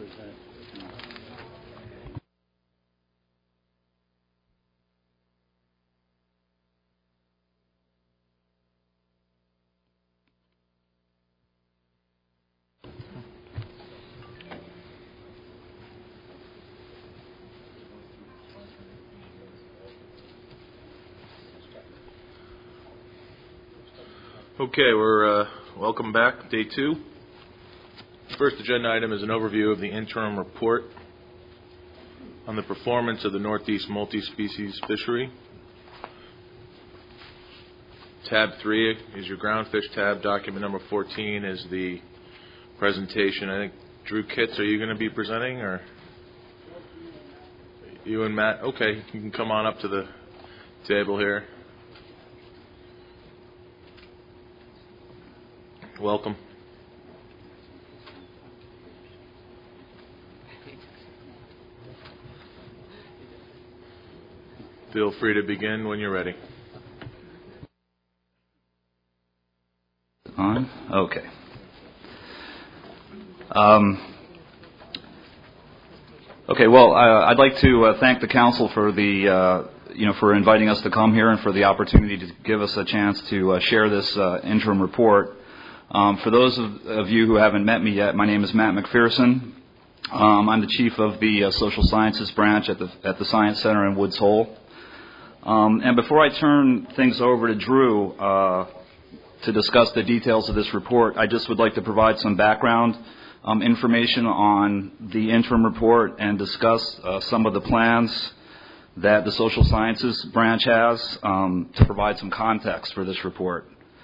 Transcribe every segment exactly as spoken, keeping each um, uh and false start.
Okay, we're uh, welcome back, day two. First agenda item is an overview of the interim report on the performance of the Northeast multi-species fishery. Tab three is your groundfish tab. Document number fourteen is the presentation. I think Drew Kitts, are you going to be presenting, or you and Matt? Okay, you can come on up to the table here. Welcome. Feel free to begin when you're ready. On? Okay. Um, okay, well, uh, I'd like to uh, thank the council for the, uh, you know, for inviting us to come here and for the opportunity to give us a chance to uh, share this uh, interim report. Um, for those of, of you who haven't met me yet, my name is Matt McPherson. Um, I'm the chief of the uh, Social Sciences branch at the at the Science Center in Woods Hole. Um, and before I turn things over to Drew uh, to discuss the details of this report, I just would like to provide some background um, information on the interim report and discuss uh, some of the plans that the Social Sciences branch has um, to provide some context for this report.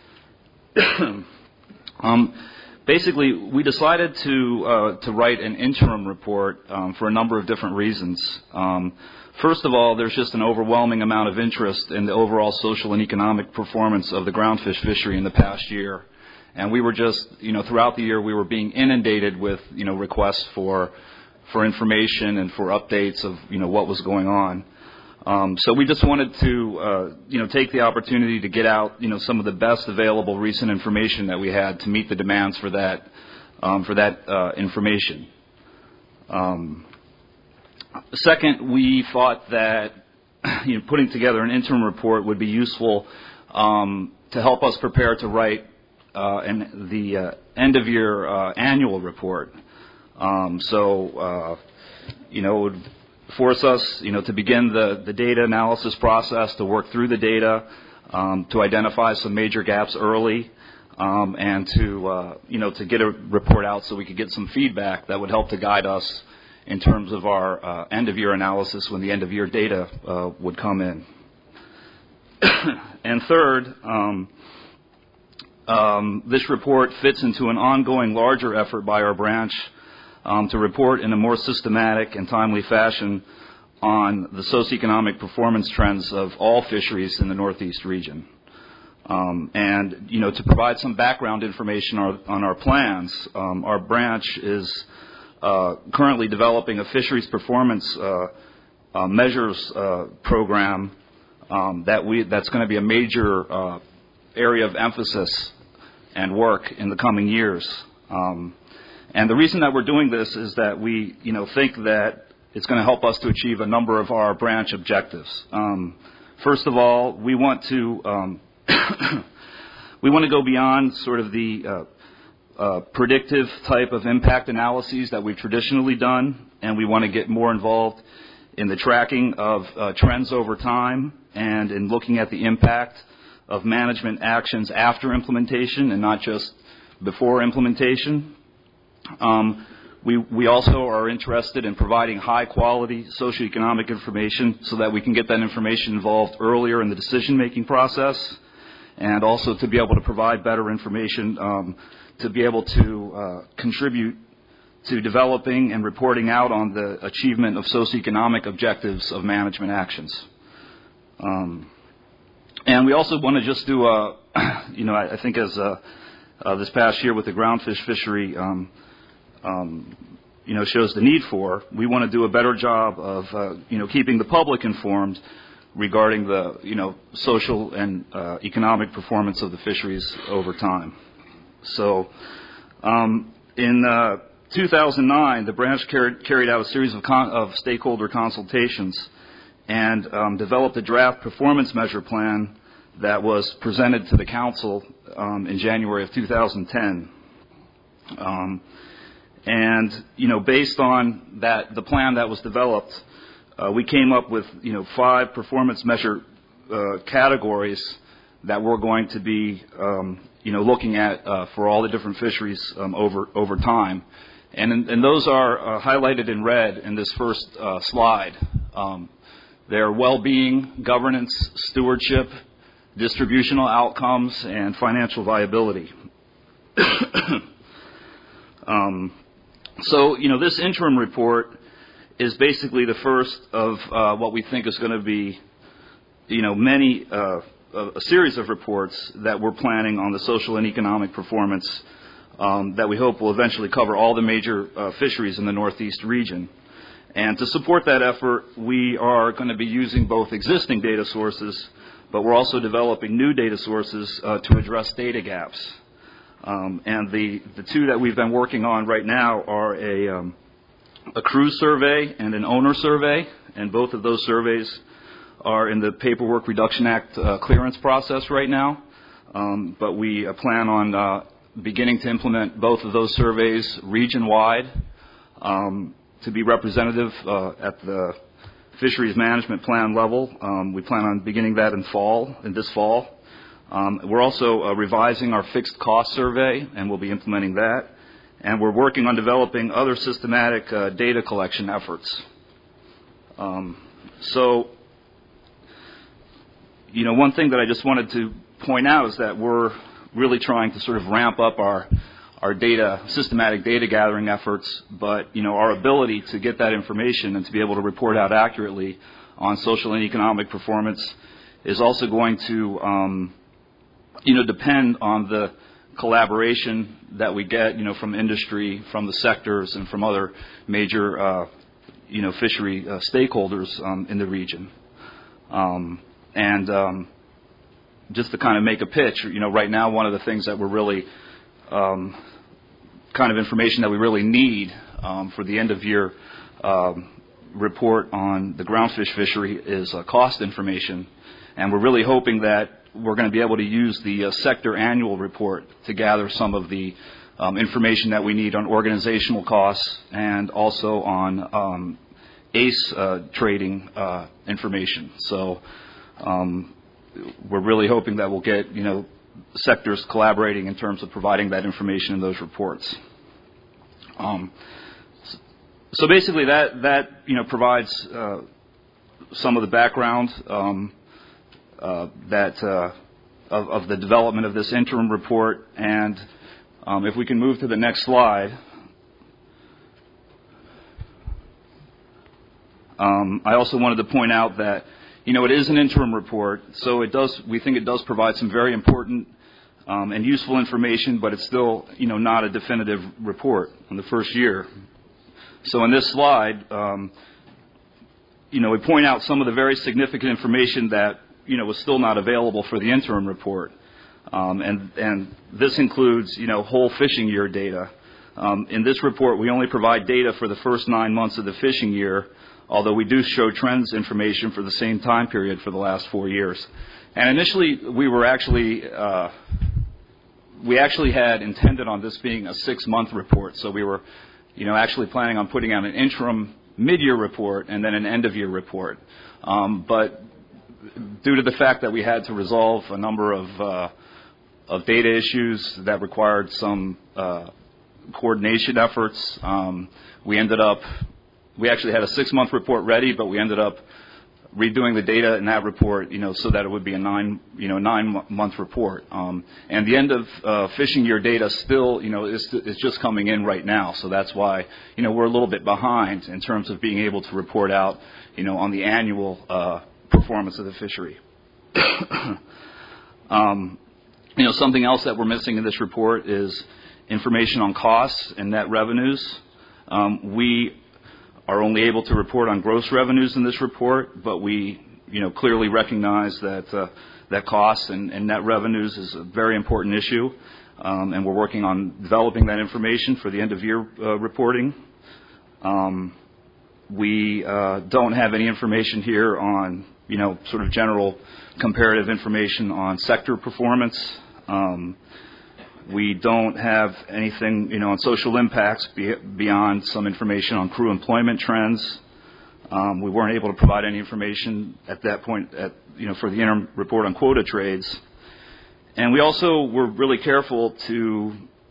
Um, basically, we decided to uh, to write an interim report um, for a number of different reasons. Um, first of all, there's just an overwhelming amount of interest in the overall social and economic performance of the groundfish fishery in the past year, and we were just, you know, throughout the year we were being inundated with, you know, requests for for information and for updates of, you know, what was going on. Um, so we just wanted to, uh, you know, take the opportunity to get out, you know, some of the best available recent information that we had to meet the demands for that, um, for that uh, information. Um, second, we thought that, you know, putting together an interim report would be useful um, to help us prepare to write uh, an, the uh, end of year uh, annual report. Um, so, uh, you know, it would force us, you know, to begin the, the data analysis process, to work through the data, um, to identify some major gaps early, um, and to, uh, you know, to get a report out so we could get some feedback that would help to guide us in terms of our uh, end-of-year analysis when the end-of-year data uh, would come in. And third, um, um, this report fits into an ongoing larger effort by our branch Um, to report in a more systematic and timely fashion on the socioeconomic performance trends of all fisheries in the Northeast region. Um, and, you know, to provide some background information on, on our plans, um, our branch is uh, currently developing a fisheries performance uh, uh, measures uh, program um, that we that's going to be a major uh, area of emphasis and work in the coming years. Um, And the reason that we're doing this is that we, you know, think that it's going to help us to achieve a number of our branch objectives. Um, first of all, we want to um, we want to go beyond sort of the uh, uh, predictive type of impact analyses that we've traditionally done, and we want to get more involved in the tracking of uh, trends over time and in looking at the impact of management actions after implementation and not just before implementation. Um, we, we also are interested in providing high-quality socioeconomic information so that we can get that information involved earlier in the decision-making process, and also to be able to provide better information um, to be able to uh, contribute to developing and reporting out on the achievement of socioeconomic objectives of management actions. Um, and we also want to just do a, you know, I, I think as a, uh, this past year with the groundfish fishery, um, Um, you know, shows the need for. We want to do a better job of, uh, you know, keeping the public informed regarding the, you know, social and uh, economic performance of the fisheries over time. So, um, in uh, two thousand nine, the branch carried, carried out a series of, con- of stakeholder consultations and um, developed a draft performance measure plan that was presented to the council um, in January of two thousand ten. Um, and, you know, based on that, the plan that was developed, uh, we came up with, you know, five performance measure uh, categories that we're going to be, um, you know, looking at uh, for all the different fisheries um, over over time. And, and those are uh, highlighted in red in this first uh, slide. Um, they're well-being, governance, stewardship, distributional outcomes, and financial viability. um, so, you know, this interim report is basically the first of uh, what we think is going to be, you know, many, uh, a series of reports that we're planning on the social and economic performance um, that we hope will eventually cover all the major uh, fisheries in the Northeast region. And to support that effort, we are going to be using both existing data sources, but we're also developing new data sources uh, to address data gaps. Um, and the, the two that we've been working on right now are a, um, a cruise survey and an owner survey, and both of those surveys are in the Paperwork Reduction Act uh, clearance process right now. Um, but we uh, plan on uh, beginning to implement both of those surveys region-wide um, to be representative uh, at the fisheries management plan level. Um, we plan on beginning that in fall, in this fall. Um, we're also uh, revising our fixed cost survey, and we'll be implementing that. And we're working on developing other systematic uh, data collection efforts. Um, so, you know, one thing that I just wanted to point out is that we're really trying to sort of ramp up our our data, systematic data gathering efforts, but, you know, our ability to get that information and to be able to report out accurately on social and economic performance is also going to, um, you know, depend on the collaboration that we get, you know, from industry, from the sectors, and from other major, uh, you know, fishery uh, stakeholders um, in the region. Um, and um, just to kind of make a pitch, you know, right now one of the things that we're really Um, kind of information that we really need um, for the end-of-year um, report on the groundfish fishery is uh, cost information. And we're really hoping that we're going to be able to use the uh, sector annual report to gather some of the um, information that we need on organizational costs and also on um, A C E uh, trading uh, information. So um, we're really hoping that we'll get, you know, sectors collaborating in terms of providing that information in those reports. Um, so basically, that that you know provides uh, some of the background um, uh, that uh, of, of the development of this interim report. And um, if we can move to the next slide, um, I also wanted to point out that, you know, it is an interim report, so it does. We think it does provide some very important um, and useful information, but it's still, you know, not a definitive report in the first year. So in this slide, um, you know, we point out some of the very significant information that, you know, was still not available for the interim report, um, and and this includes, you know, whole fishing year data. Um, in this report, we only provide data for the first nine months of the fishing year, although we do show trends information for the same time period for the last four years. And initially, we were actually, uh, we actually had intended on this being a six-month report. So we were, you know, actually planning on putting out an interim mid-year report and then an end-of-year report. Um, but due to the fact that we had to resolve a number of, uh, of data issues that required some uh, coordination efforts, um, we ended up We actually had a six-month report ready, but we ended up redoing the data in that report, you know, so that it would be a nine, you know, nine-month report. Um, and the end of uh, fishing year data still, you know, is, is just coming in right now. So that's why, you know, we're a little bit behind in terms of being able to report out, you know, on the annual uh, performance of the fishery. um, you know, something else that we're missing in this report is information on costs and net revenues. Um, we are only able to report on gross revenues in this report, but we, you know, clearly recognize that uh, that costs and, and net revenues is a very important issue. um, and we're working on developing that information for the end-of-year uh, reporting. Um, we uh, don't have any information here on, you know, sort of general comparative information on sector performance. Um, we don't have anything, you know, on social impacts be, beyond some information on crew employment trends. Um, we weren't able to provide any information at that point, at, you know, for the interim report on quota trades. And we also were really careful to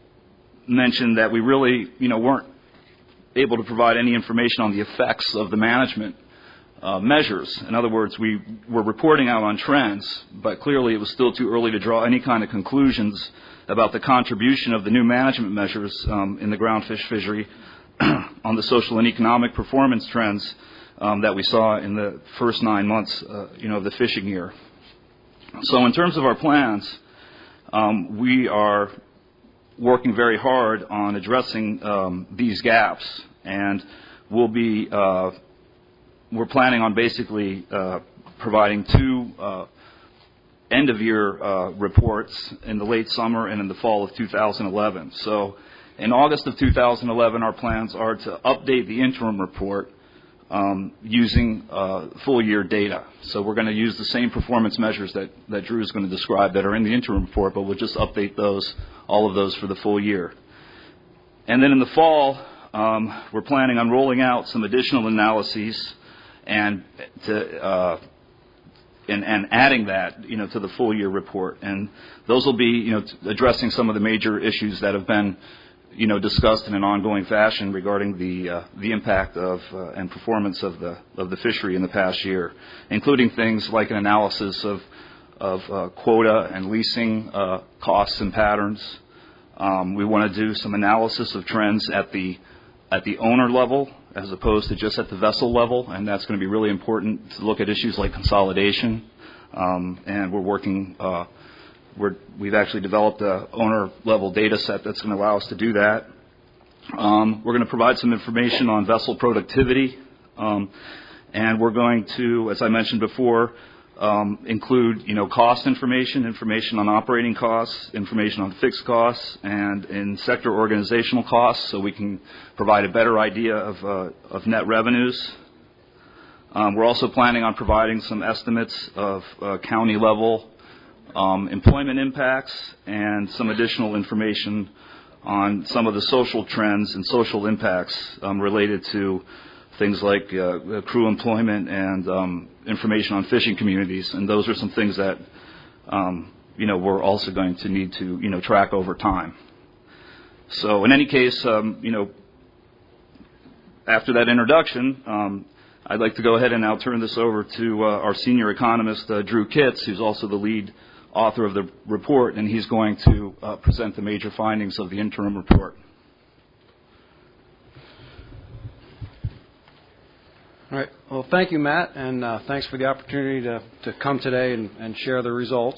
mention that we really, you know, weren't able to provide any information on the effects of the management uh, measures. In other words, we were reporting out on trends, but clearly it was still too early to draw any kind of conclusions about the contribution of the new management measures um, in the groundfish fishery on the social and economic performance trends um, that we saw in the first nine months, uh, you know, of the fishing year. So in terms of our plans, um, we are working very hard on addressing um, these gaps, and we'll be uh, we're planning on basically uh, providing two uh, end-of-year uh, reports in the late summer and in the fall of two thousand eleven. So in August of two thousand eleven, our plans are to update the interim report um, using uh, full-year data. So we're going to use the same performance measures that, that Drew is going to describe that are in the interim report, but we'll just update those, all of those for the full year. And then in the fall, um, we're planning on rolling out some additional analyses and to uh, and, and adding that, you know, to the full year report. And those will be, you know, t- addressing some of the major issues that have been, you know, discussed in an ongoing fashion regarding the uh, the impact of uh, and performance of the of the fishery in the past year, including things like an analysis of of uh, quota and leasing uh, costs and patterns. Um, we want to do some analysis of trends at the at the owner level as opposed to just at the vessel level, and that's going to be really important to look at issues like consolidation. Um, and we're working. Uh, we're, we've actually developed a owner level data set that's going to allow us to do that. Um, we're going to provide some information on vessel productivity, um, and we're going to, as I mentioned before, Um, include, you know, cost information, information on operating costs, information on fixed costs, and in sector organizational costs, so we can provide a better idea of, uh, of net revenues. Um, we're also planning on providing some estimates of uh, county level um, employment impacts and some additional information on some of the social trends and social impacts um, related to things like uh, crew employment and um, information on fishing communities, and those are some things that um, you know we're also going to need to you know track over time. So in any case, um, you know, after that introduction, um, I'd like to go ahead and now turn this over to uh, our senior economist, uh, Drew Kitts, who's also the lead author of the report, and he's going to uh, present the major findings of the interim report. All right. Well, thank you, Matt, and uh, thanks for the opportunity to, to come today and, and share the results.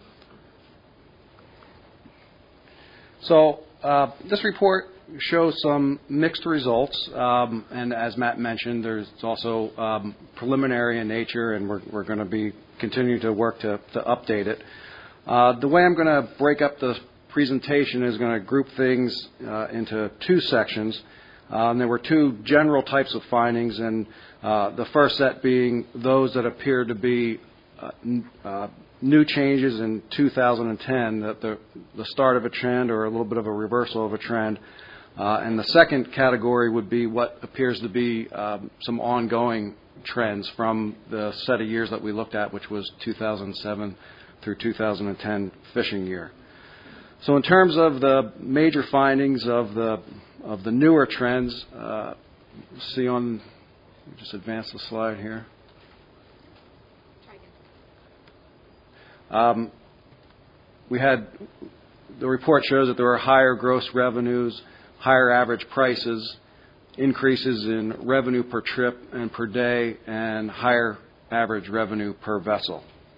So uh, this report shows some mixed results, um, and as Matt mentioned, there's also um, preliminary in nature, and we're, we're going to be continuing to work to, to update it. Uh, the way I'm going to break up the presentation is going to group things uh, into two sections. Um, there were two general types of findings, and uh, the first set being those that appear to be uh, n- uh, new changes in two thousand ten, that the, the start of a trend or a little bit of a reversal of a trend. Uh, and the second category would be what appears to be um, some ongoing trends from the set of years that we looked at, which was two thousand seven through two thousand ten fishing year. So in terms of the major findings of the of the newer trends, uh, see on, just advance the slide here. Um, we had, the report shows that there were higher gross revenues, higher average prices, increases in revenue per trip and per day, and higher average revenue per vessel.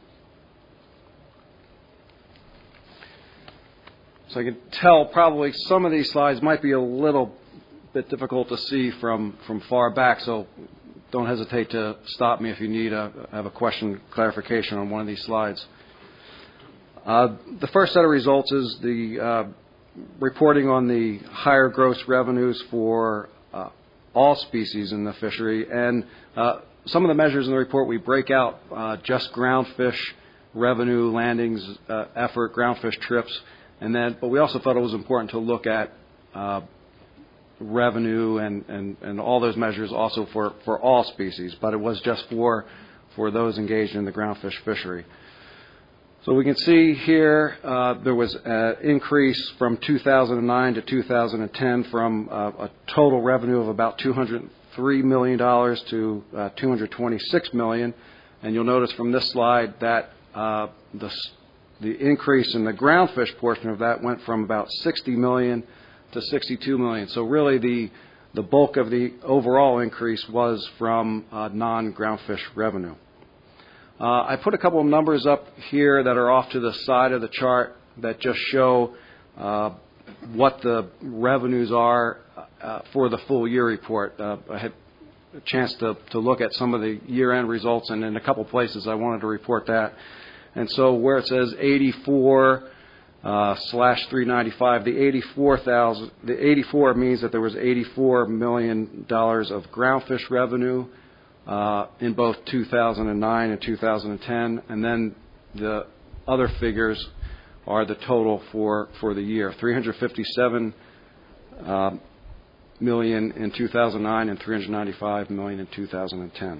So I can tell probably some of these slides might be a little bit difficult to see from, from far back, so don't hesitate to stop me if you need a have a question, clarification on one of these slides. Uh, the first set of results is the uh, reporting on the higher gross revenues for uh, all species in the fishery. And uh, some of the measures in the report, we break out uh, just groundfish revenue, landings, uh, effort, groundfish trips, and then, but we also thought it was important to look at uh, revenue and, and, and all those measures also for, for all species, but it was just for, for those engaged in the groundfish fishery. So we can see here uh, there was an increase from two thousand nine to two thousand ten from uh, a total revenue of about two hundred three million dollars to uh, two hundred twenty-six million dollars. And you'll notice from this slide that uh, the, the increase in the groundfish portion of that went from about sixty million dollars to sixty-two million dollars. So really the, the bulk of the overall increase was from uh, non-groundfish revenue. Uh, I put a couple of numbers up here that are off to the side of the chart that just show uh, what the revenues are uh, for the full year report. Uh, I had a chance to, to look at some of the year-end results, and in a couple places I wanted to report that. And so where it says eighty-four uh, slash three ninety-five, the eighty-four thousand, the eighty-four means that there was eighty-four million dollars of groundfish revenue Uh, in both two thousand nine and two thousand ten, and then the other figures are the total for, for the year, three hundred fifty-seven uh, million in two thousand nine and three hundred ninety-five million in two thousand ten.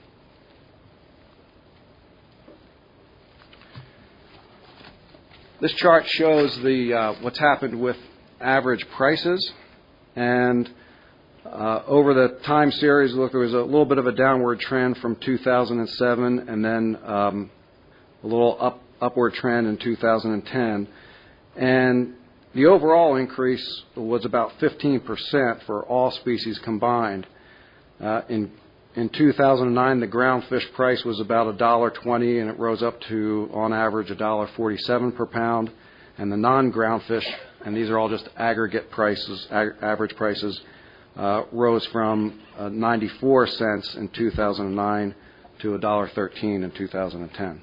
This chart shows the uh, what's happened with average prices, and Uh, over the time series, look, there was a little bit of a downward trend from two thousand seven, and then um, a little up, upward trend in two thousand ten. And the overall increase was about fifteen percent for all species combined. Uh, in in two thousand nine, the groundfish price was about one dollar twenty, and it rose up to, on average, one dollar forty-seven per pound. And the non-groundfish, and these are all just aggregate prices, ag- average prices, Uh, rose from uh, ninety-four cents in two thousand nine to one dollar thirteen in two thousand ten.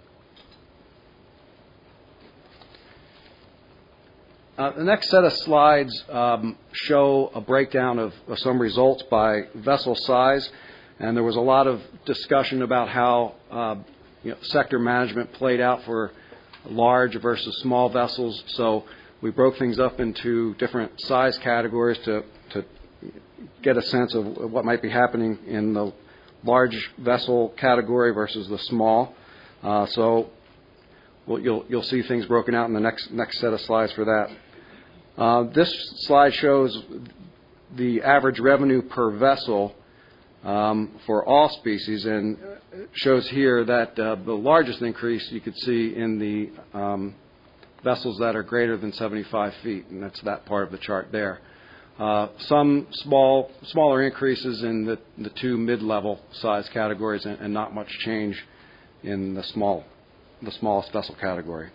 Uh, the next set of slides um, show a breakdown of, of some results by vessel size, and there was a lot of discussion about how uh, you know, sector management played out for large versus small vessels. So we broke things up into different size categories to, to get a sense of what might be happening in the large vessel category versus the small. Uh, so we'll, you'll, you'll see things broken out in the next, next set of slides for that. Uh, this slide shows the average revenue per vessel um, for all species, and shows here that uh, the largest increase you could see in the um, vessels that are greater than seventy-five feet, and that's that part of the chart there. Uh, some small, smaller increases in the, the two mid-level size categories, and, and not much change in the small, the smallest vessel category.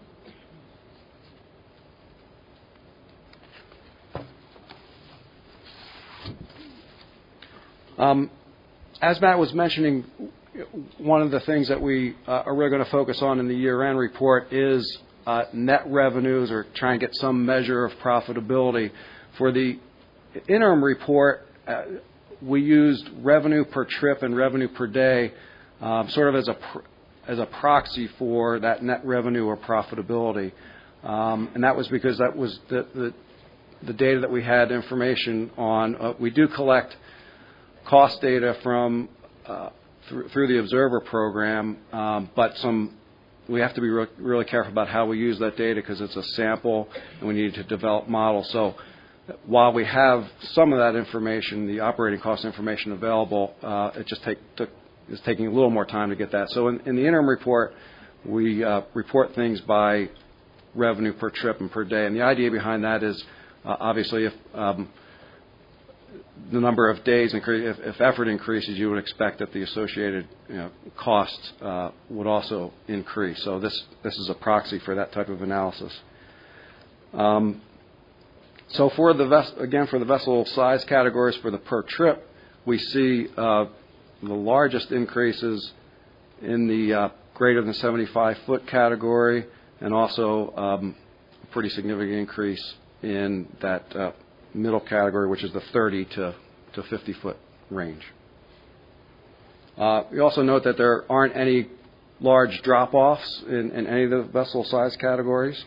Um, as Matt was mentioning, one of the things that we uh, are really going to focus on in the year-end report is uh, net revenues, or try and get some measure of profitability. For the interim report, uh, we used revenue per trip and revenue per day um, sort of as a pr- as a proxy for that net revenue or profitability, um, and that was because that was the, the the data that we had information on. Uh, we do collect cost data from uh, through, through the Observer program, um, but some we have to be re- really careful about how we use that data because it's a sample and we need to develop models. So while we have some of that information, the operating cost information available, uh, it just take, took, is taking a little more time to get that. So in, in the interim report, we uh, report things by revenue per trip and per day. And the idea behind that is uh, obviously if um, the number of days increase, if, if effort increases, you would expect that the associated you know, costs uh, would also increase. So this this is a proxy for that type of analysis. Um, So for the ves- again, for the vessel size categories for the per trip, we see uh, the largest increases in the uh, greater than seventy-five foot category, and also um, a pretty significant increase in that uh, middle category, which is the thirty to fifty foot range. Uh, we also note that there aren't any large drop-offs in, in any of the vessel size categories.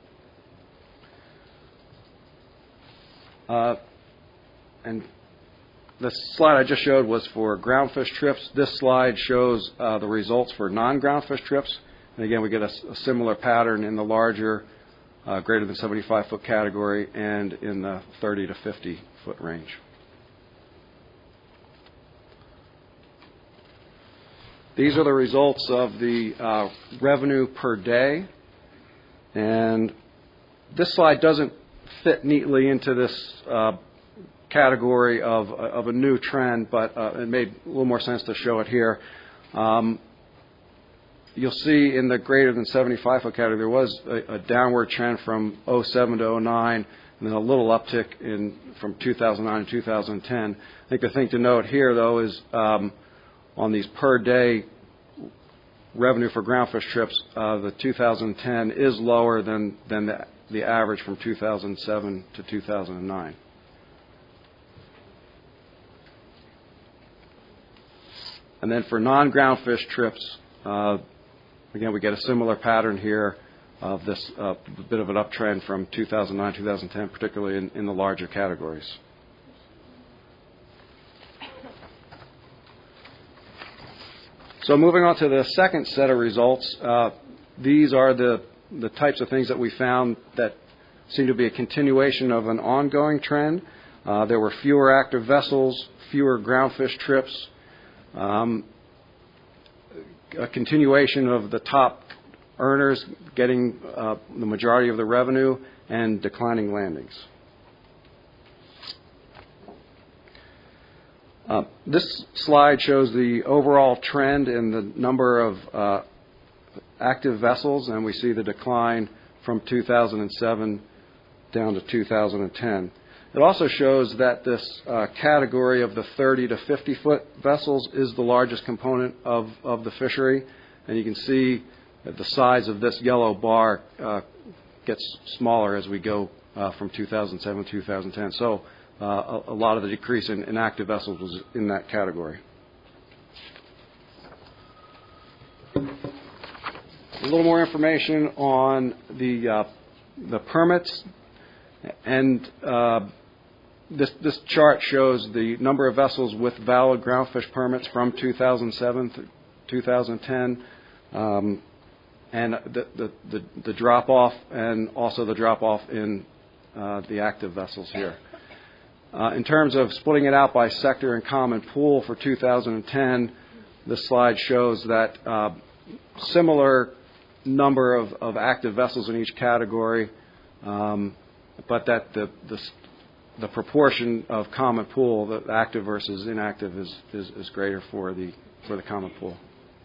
Uh, and the slide I just showed was for groundfish trips. This slide shows uh, the results for non-groundfish trips. And again, we get a, a similar pattern in the larger, uh, greater than seventy-five foot category and in the thirty to fifty foot range. These are the results of the uh, revenue per day. And this slide doesn't fit neatly into this uh, category of, of a new trend, but uh, it made a little more sense to show it here. Um, you'll see in the greater than seventy-five foot category there was a, a downward trend from oh seven to oh nine, and then a little uptick in from two thousand nine to two thousand ten. I think the thing to note here, though, is um, on these per day revenue for groundfish trips, uh, the two thousand ten is lower than, than the, the average from two thousand seven to two thousand nine. And then for non-groundfish trips, uh, again, we get a similar pattern here of this uh, bit of an uptrend from two thousand nine to two thousand ten, particularly in, in the larger categories. So moving on to the second set of results, uh, these are the, the types of things that we found that seem to be a continuation of an ongoing trend. Uh, there were fewer active vessels, fewer groundfish trips, um, a continuation of the top earners getting uh, the majority of the revenue, and declining landings. Uh, this slide shows the overall trend in the number of uh, active vessels, and we see the decline from two thousand seven down to two thousand ten. It also shows that this uh, category of the thirty to fifty foot vessels is the largest component of, of the fishery, and you can see that the size of this yellow bar uh, gets smaller as we go uh, from two thousand seven to two thousand ten. So uh, a, a lot of the decrease in, in active vessels was in that category. A little more information on the uh, the permits, and uh, this this chart shows the number of vessels with valid groundfish permits from two thousand seven to two thousand ten, um, and the the, the, the drop off, and also the drop off in uh, the active vessels here. Uh, in terms of splitting it out by sector and common pool for two thousand ten, this slide shows that uh, similar number of, of active vessels in each category, um, but that the, the the proportion of common pool, the active versus inactive, is, is, is greater for the for the common pool.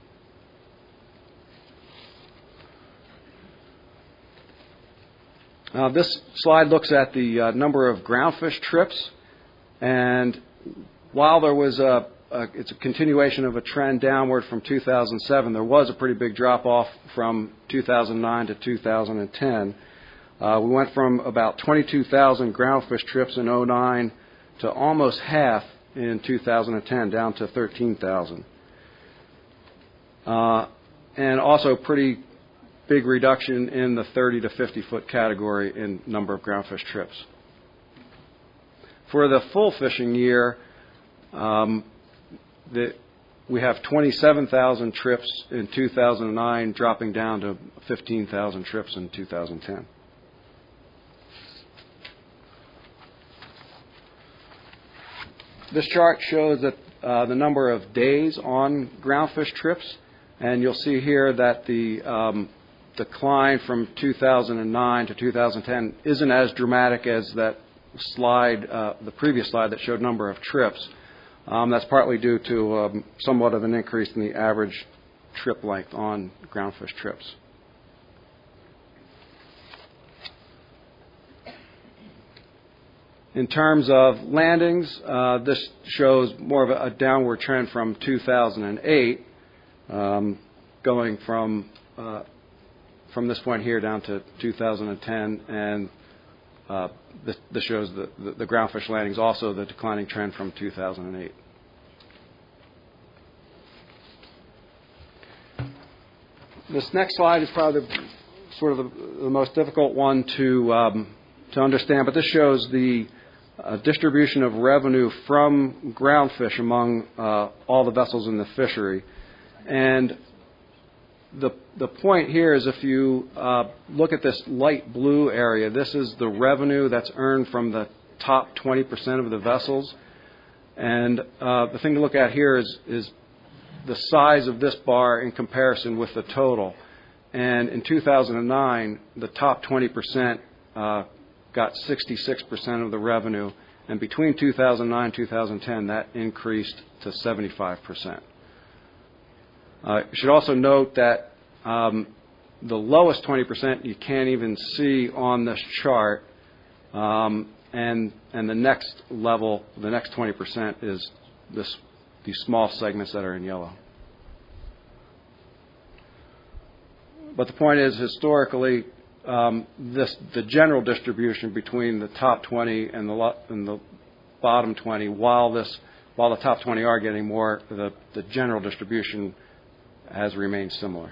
Uh, this slide looks at the uh, number of groundfish trips, and while there was a, a it's a continuation of a trend downward from two thousand seven, there was a pretty big drop off from two thousand nine to two thousand ten. Uh, we went from about twenty-two thousand groundfish trips in oh nine to almost half in two thousand ten, down to thirteen thousand. Uh, and also pretty big reduction in the thirty to fifty foot category in number of groundfish trips. For the full fishing year, um, the, we have twenty-seven thousand trips in two thousand nine, dropping down to fifteen thousand trips in two thousand ten. This chart shows that uh, the number of days on groundfish trips, and you'll see here that the um, decline from two thousand nine to two thousand ten isn't as dramatic as that slide, uh, the previous slide that showed number of trips. Um, that's partly due to um, somewhat of an increase in the average trip length on groundfish trips. In terms of landings, uh, this shows more of a, a downward trend from two thousand eight, um, going from uh, from this point here down to two thousand ten, and uh, this, this shows the, the, the groundfish landings, also the declining trend from two thousand eight. This next slide is probably the, sort of the, the most difficult one to um, to understand, but this shows the uh, distribution of revenue from groundfish among uh, all the vessels in the fishery. And the the point here is, if you uh, look at this light blue area, this is the revenue that's earned from the top twenty percent of the vessels. And uh, the thing to look at here is is the size of this bar in comparison with the total. And in two thousand nine, the top twenty percent uh, got sixty-six percent of the revenue, and between two thousand nine and two thousand ten, that increased to seventy-five percent. Uh, you should also note that um, the lowest twenty percent you can't even see on this chart, um, and and the next level, the next twenty percent, is this these small segments that are in yellow. But the point is, historically, um, this the general distribution between the top twenty and the lo- and the bottom twenty, while this while the top twenty are getting more, the, the general distribution has remained similar.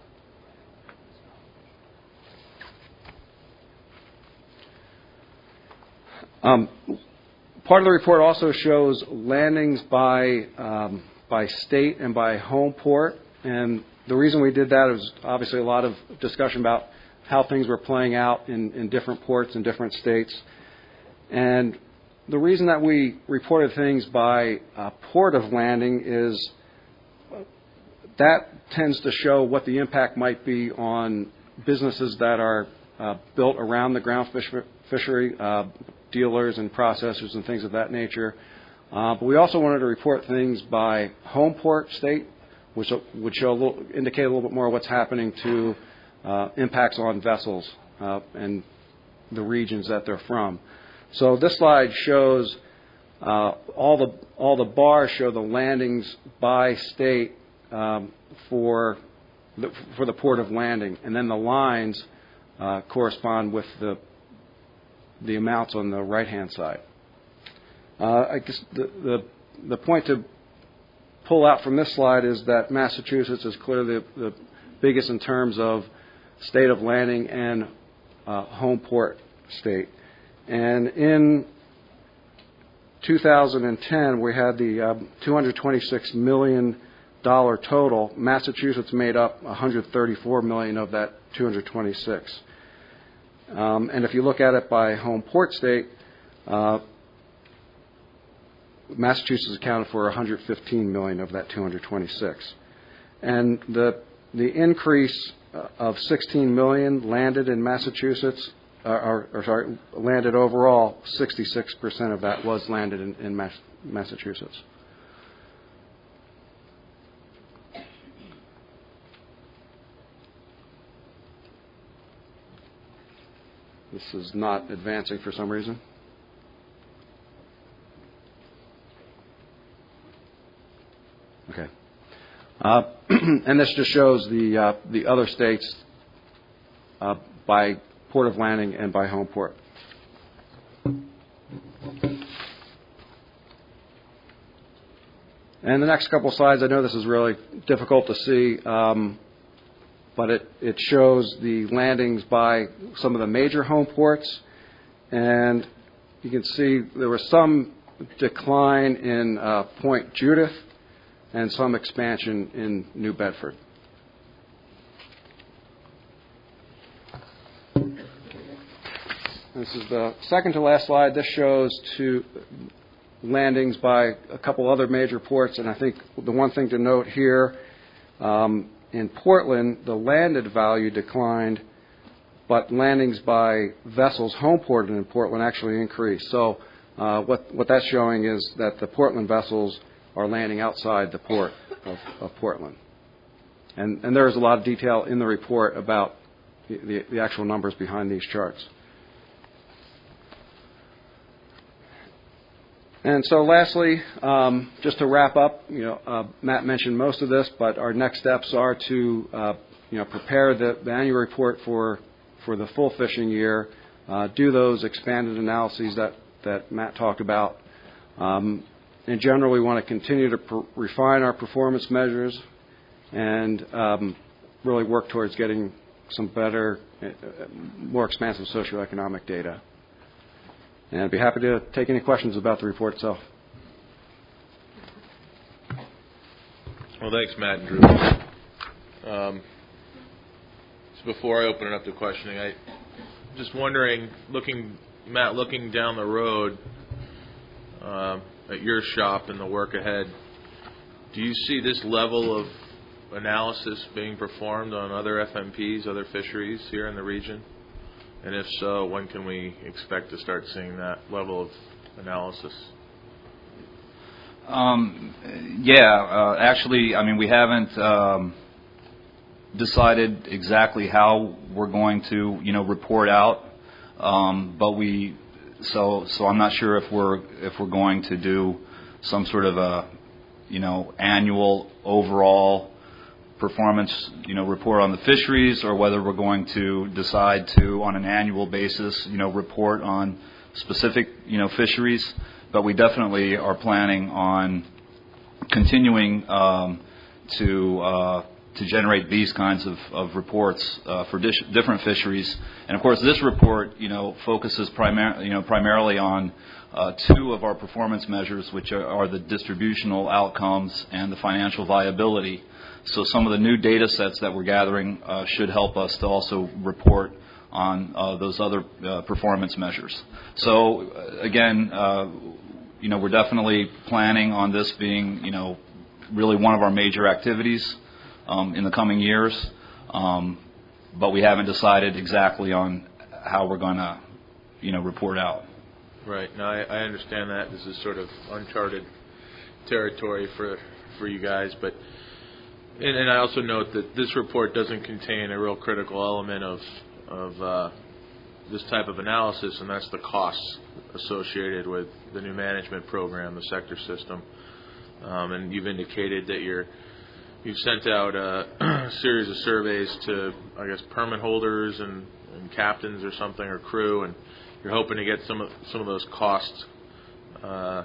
Um, part of the report also shows landings by um, by state and by home port, and the reason we did that is obviously a lot of discussion about how things were playing out in, in different ports in different states. And the reason that we reported things by uh, port of landing is that tends to show what the impact might be on businesses that are uh, built around the groundfish fishery, uh, dealers and processors and things of that nature. Uh, but we also wanted to report things by home port state, which would show a little, indicate a little bit more what's happening to uh, impacts on vessels uh, and the regions that they're from. So this slide shows uh, all the all the bars show the landings by state um, for the, for the port of landing, and then the lines uh, correspond with the the amounts on the right hand side. Uh, I guess the, the the point to pull out from this slide is that Massachusetts is clearly the, the biggest in terms of state of landing and uh, home port state. And in two thousand ten, we had the um, two hundred twenty-six million dollars total. Massachusetts made up one hundred thirty-four million dollars of that two hundred twenty-six. Um, and if you look at it by home port state, uh, Massachusetts accounted for one hundred fifteen million dollars of that two hundred twenty-six. And the the increase of sixteen million dollars landed in Massachusetts, uh, or, or sorry, landed overall, sixty-six percent of that was landed in, in Mass, Massachusetts. This is not advancing for some reason. Okay. Uh, and this just shows the uh, the other states uh, by port of landing and by home port. And the next couple of slides, I know this is really difficult to see, um, but it, it shows the landings by some of the major home ports. And you can see there was some decline in uh, Point Judith and some expansion in New Bedford. This is the second to last slide. This shows two landings by a couple other major ports, and I think the one thing to note here, um, in Portland, the landed value declined, but landings by vessels home ported in Portland actually increased. So uh, what, what that's showing is that the Portland vessels are landing outside the port of, of Portland. And, and there is a lot of detail in the report about the, the, the actual numbers behind these charts. And so lastly, um, just to wrap up, you know, uh, Matt mentioned most of this, but our next steps are to uh, you know, prepare the, the annual report for for the full fishing year, uh, do those expanded analyses that, that Matt talked about. Um, in general, we want to continue to pr- refine our performance measures and um, really work towards getting some better, uh, more expansive socioeconomic data. And I'd be happy to take any questions about the report itself. Well, thanks, Matt and Drew. Um, so before I open it up to questioning, I just wondering, looking, Matt, looking down the road uh, at your shop and the work ahead, do you see this level of analysis being performed on other F M Ps, other fisheries here in the region? And if so, when can we expect to start seeing that level of analysis? Um, yeah, uh, actually, I mean, we haven't um, decided exactly how we're going to, you know, report out, um, but we, so so I'm not sure if we're if we're going to do some sort of a, you know, annual overall performance, you know, report on the fisheries, or whether we're going to decide to, on an annual basis, you know, report on specific, you know, fisheries. But we definitely are planning on continuing um, to uh, to generate these kinds of, of reports uh, for dish, different fisheries. And of course, this report, you know, focuses primar- you know, primarily on uh, two of our performance measures, which are, are the distributional outcomes and the financial viability. So some of the new data sets that we're gathering uh, should help us to also report on uh, those other uh, performance measures. So uh, again, uh, you know, we're definitely planning on this being, you know, really one of our major activities um, in the coming years, um, but we haven't decided exactly on how we're going to, you know, report out. Right. Now, I, I understand that this is sort of uncharted territory for for you guys, but and, and I also note that this report doesn't contain a real critical element of of uh, this type of analysis, and that's the costs associated with the new management program, the sector system. Um, and you've indicated that you're you've sent out a series of surveys to, I guess, permit holders and, and captains or something, or crew, and you're hoping to get some of some of those costs uh,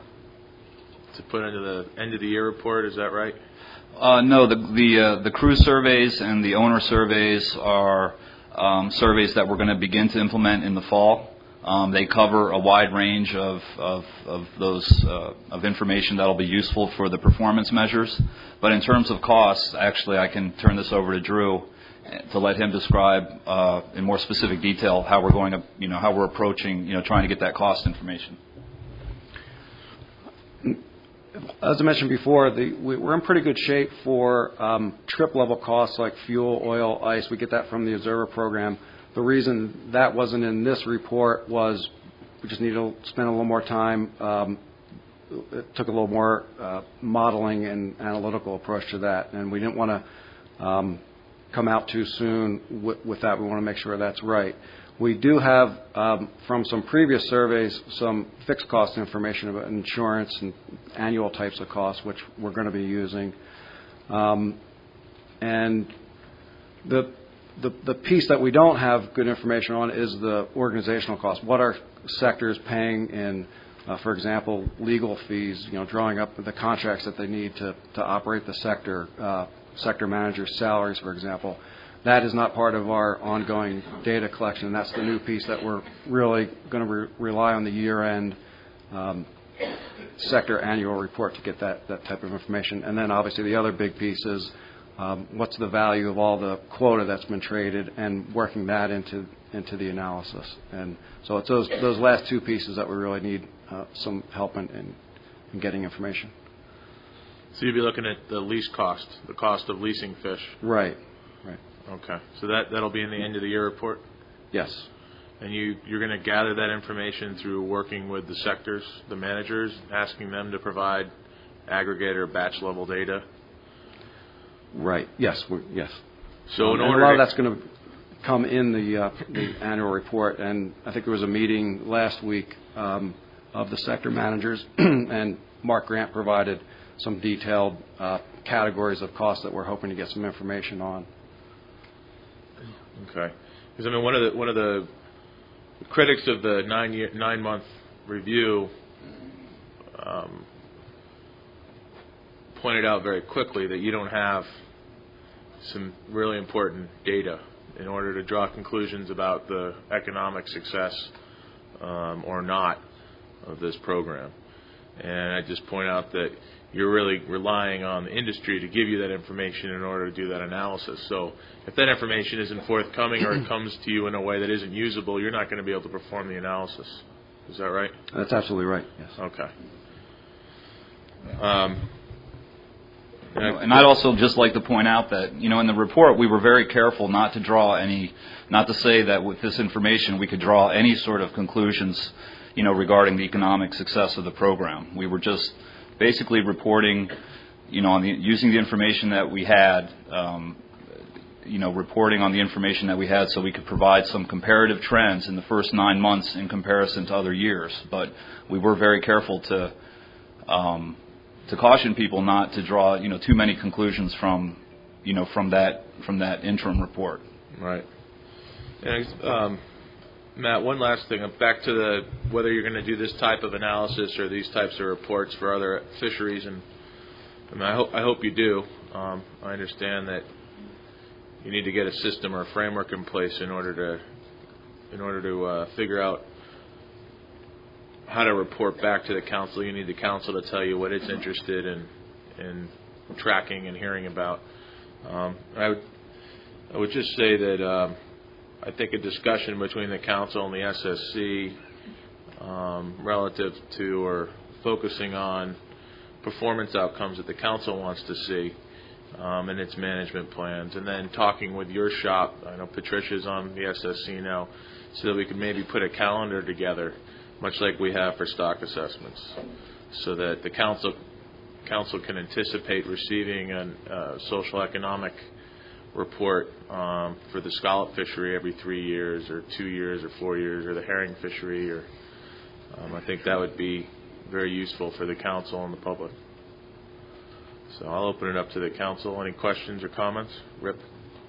to put into the end of the year report. Is that right? Uh, no, the the, uh, the crew surveys and the owner surveys are um, surveys that we're going to begin to implement in the fall. Um, they cover a wide range of of, of those uh, of information that will be useful for the performance measures. But in terms of costs, actually, I can turn this over to Drew to let him describe uh, in more specific detail how we're going to, you know, how we're approaching, you know, trying to get that cost information. As I mentioned before, the, we, we're in pretty good shape for um, trip-level costs like fuel, oil, ice. We get that from the Observer program. The reason that wasn't in this report was we just needed to spend a little more time. Um, it took a little more uh, modeling and analytical approach to that, and we didn't want to um, come out too soon with, with that. We want to make sure that's right. We do have, um, from some previous surveys, some fixed cost information about insurance and annual types of costs, which we're going to be using. Um, and the, the the piece that we don't have good information on is the organizational costs. What are sectors paying in, uh, for example, legal fees, you know, drawing up the contracts that they need to, to operate the sector, uh, sector managers' salaries, for example. That is not part of our ongoing data collection. That's the new piece that we're really going to re- rely on the year-end um, sector annual report to get that, that type of information. And then obviously the other big piece is um, what's the value of all the quota that's been traded and working that into into the analysis. And so it's those those last two pieces that we really need uh, some help in, in, in getting information. So you'd be looking at the lease cost, the cost of leasing fish. Right. Right. Okay. So that, that'll be in the end of the year report? Yes. And you, you're going to gather that information through working with the sectors, the managers, asking them to provide aggregate or batch level data? Right. Yes. We're, yes. So in um, order a lot to of that's going to come in the, uh, the annual report. And I think there was a meeting last week um, of the sector managers, and Mark Grant provided some detailed uh, categories of costs that we're hoping to get some information on. Okay. Because I mean, one of the one of the critics of the nine year nine month review um, pointed out very quickly that you don't have some really important data in order to draw conclusions about the economic success um, or not of this program. And I just point out that you're really relying on the industry to give you that information in order to do that analysis. So if that information isn't forthcoming or it comes to you in a way that isn't usable, you're not going to be able to perform the analysis. Is that right? That's absolutely right, yes. Okay. Um, And I'd also just like to point out that, you know, in the report we were very careful not to draw any, not to say that with this information we could draw any sort of conclusions, you know, regarding the economic success of the program. We were just basically reporting, you know, on the, using the information that we had, um, you know, reporting on the information that we had so we could provide some comparative trends in the first nine months in comparison to other years. But we were very careful to, um, to caution people not to draw, you know, too many conclusions from, you know, from that from that interim report. Right. And, um, Matt, one last thing. Back to the whether you're going to do this type of analysis or these types of reports for other fisheries, and I, mean, I hope I hope you do. Um, I understand that you need to get a system or a framework in place in order to in order to uh, figure out how to report back to the council. You need the council to tell you what it's interested in in tracking and hearing about. Um, I would I would just say that um, I think a discussion between the council and the S S C um, relative to or focusing on performance outcomes that the council wants to see um, in its management plans, and then talking with your shop. I know Patricia's on the S S C now, so that we could maybe put a calendar together, much like we have for stock assessments, so that the council council can anticipate receiving a uh, social economic report um, for the scallop fishery every three years or two years or four years, or the herring fishery. Or um, I think that would be very useful for the council and the public. So I'll open it up to the council. Any questions or comments? Rip?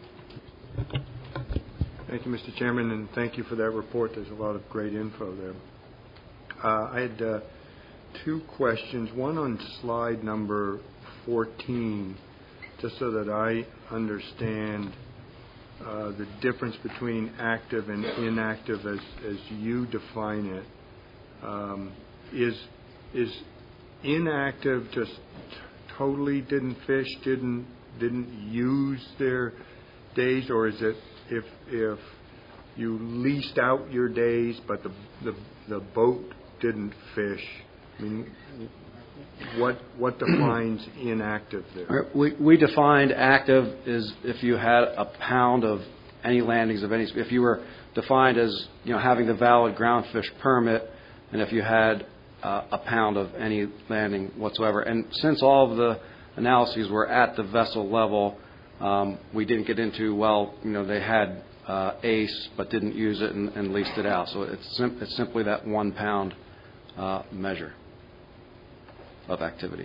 Thank you, Mister Chairman, and thank you for that report. There's a lot of great info there. Uh, I had uh, two questions, one on slide number fourteen, just so that I understand uh, the difference between active and inactive as, as you define it. Um, is, is inactive just t- totally didn't fish, didn't, didn't use their days, or is it if, if you leased out your days but the, the, the boat didn't fish? I mean, what what defines inactive there? We, we defined active as if you had a pound of any landings of any, if you were defined as, you know, having the valid ground fish permit, and if you had uh, a pound of any landing whatsoever. And since all of the analyses were at the vessel level, um, we didn't get into, well, you know, they had uh, ACE but didn't use it and, and leased it out. So it's, sim- it's simply that one pound uh, measure of activity.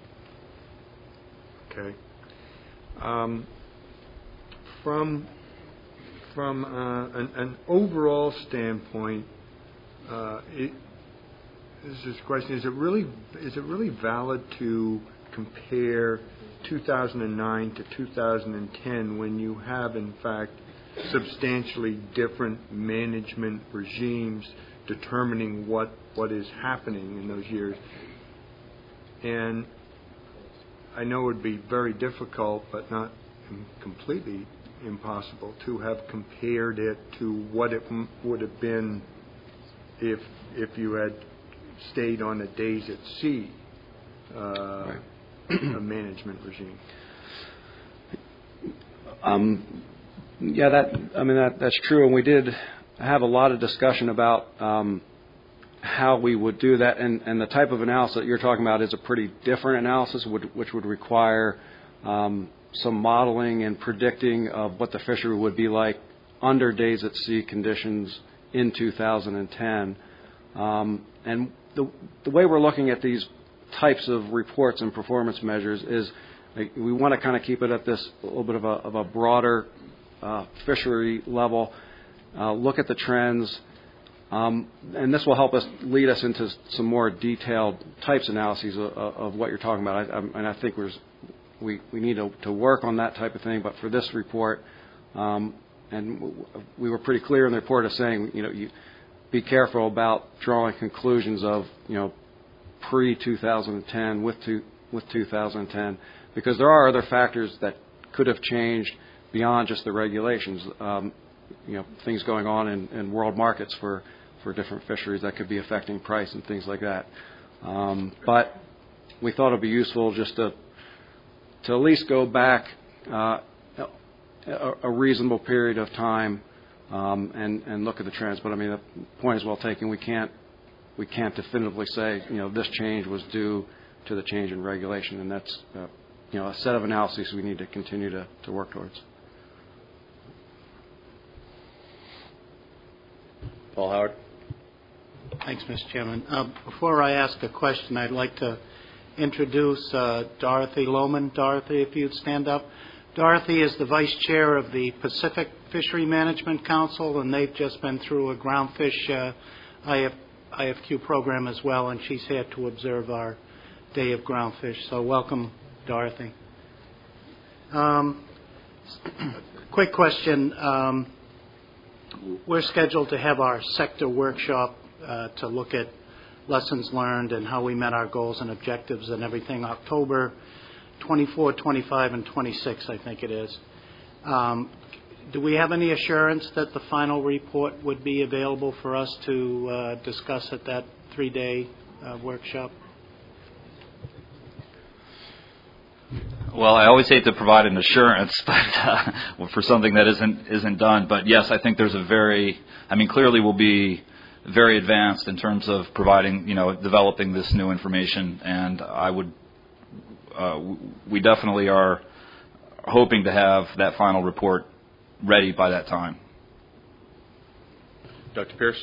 Okay. Um, from from uh, an, an overall standpoint, uh, it, this is a question: Is it really is it really valid to compare two thousand nine to two thousand ten when you have, in fact, substantially different management regimes determining what what is happening in those years? And I know it would be very difficult, but not completely impossible, to have compared it to what it m- would have been if if you had stayed on a days at sea uh, right. a management regime. Um, yeah, that I mean that that's true, and we did have a lot of discussion about Um, how we would do that, and, and the type of analysis that you're talking about is a pretty different analysis, would, which would require um, some modeling and predicting of what the fishery would be like under days at sea conditions in two thousand ten. Um, and the, the way we're looking at these types of reports and performance measures is like, we want to kind of keep it at this a little bit of a, of a broader uh, fishery level, uh, look at the trends, um, and this will help us lead us into some more detailed types analyses of, of what you're talking about. I, I, and I think we're, we we need to, to work on that type of thing. But for this report, um, and we were pretty clear in the report of saying, you know, you be careful about drawing conclusions of, you know, pre two thousand ten with two, with two thousand ten, because there are other factors that could have changed beyond just the regulations. Um, you know, things going on in, in world markets for, for different fisheries that could be affecting price and things like that. Um, but we thought it would be useful just to to at least go back uh, a, a reasonable period of time um, and and look at the trends. But I mean, the point is well taken. We can't we can't definitively say, you know, this change was due to the change in regulation, and that's uh, you know, a set of analyses we need to continue to, to work towards. Paul Howard. Thanks, Mister Chairman. Uh, before I ask a question, I'd like to introduce uh, Dorothy Lohman. Dorothy, if you'd stand up. Dorothy is the Vice Chair of the Pacific Fishery Management Council, and they've just been through a groundfish uh, I F Q program as well, and she's here to observe our Day of Groundfish. So welcome, Dorothy. Um, quick question. Um, we're scheduled to have our sector workshop uh, to look at lessons learned and how we met our goals and objectives and everything, October twenty-fourth, twenty-fifth, and twenty-sixth, I think it is. Um, do we have any assurance that the final report would be available for us to uh, discuss at that three-day uh, workshop? Well, I always hate to provide an assurance, but uh, for something that isn't isn't done. But yes, I think there's a very, I mean, clearly we'll be very advanced in terms of providing, you know, developing this new information, and I would, uh, we definitely are hoping to have that final report ready by that time. Doctor Pierce.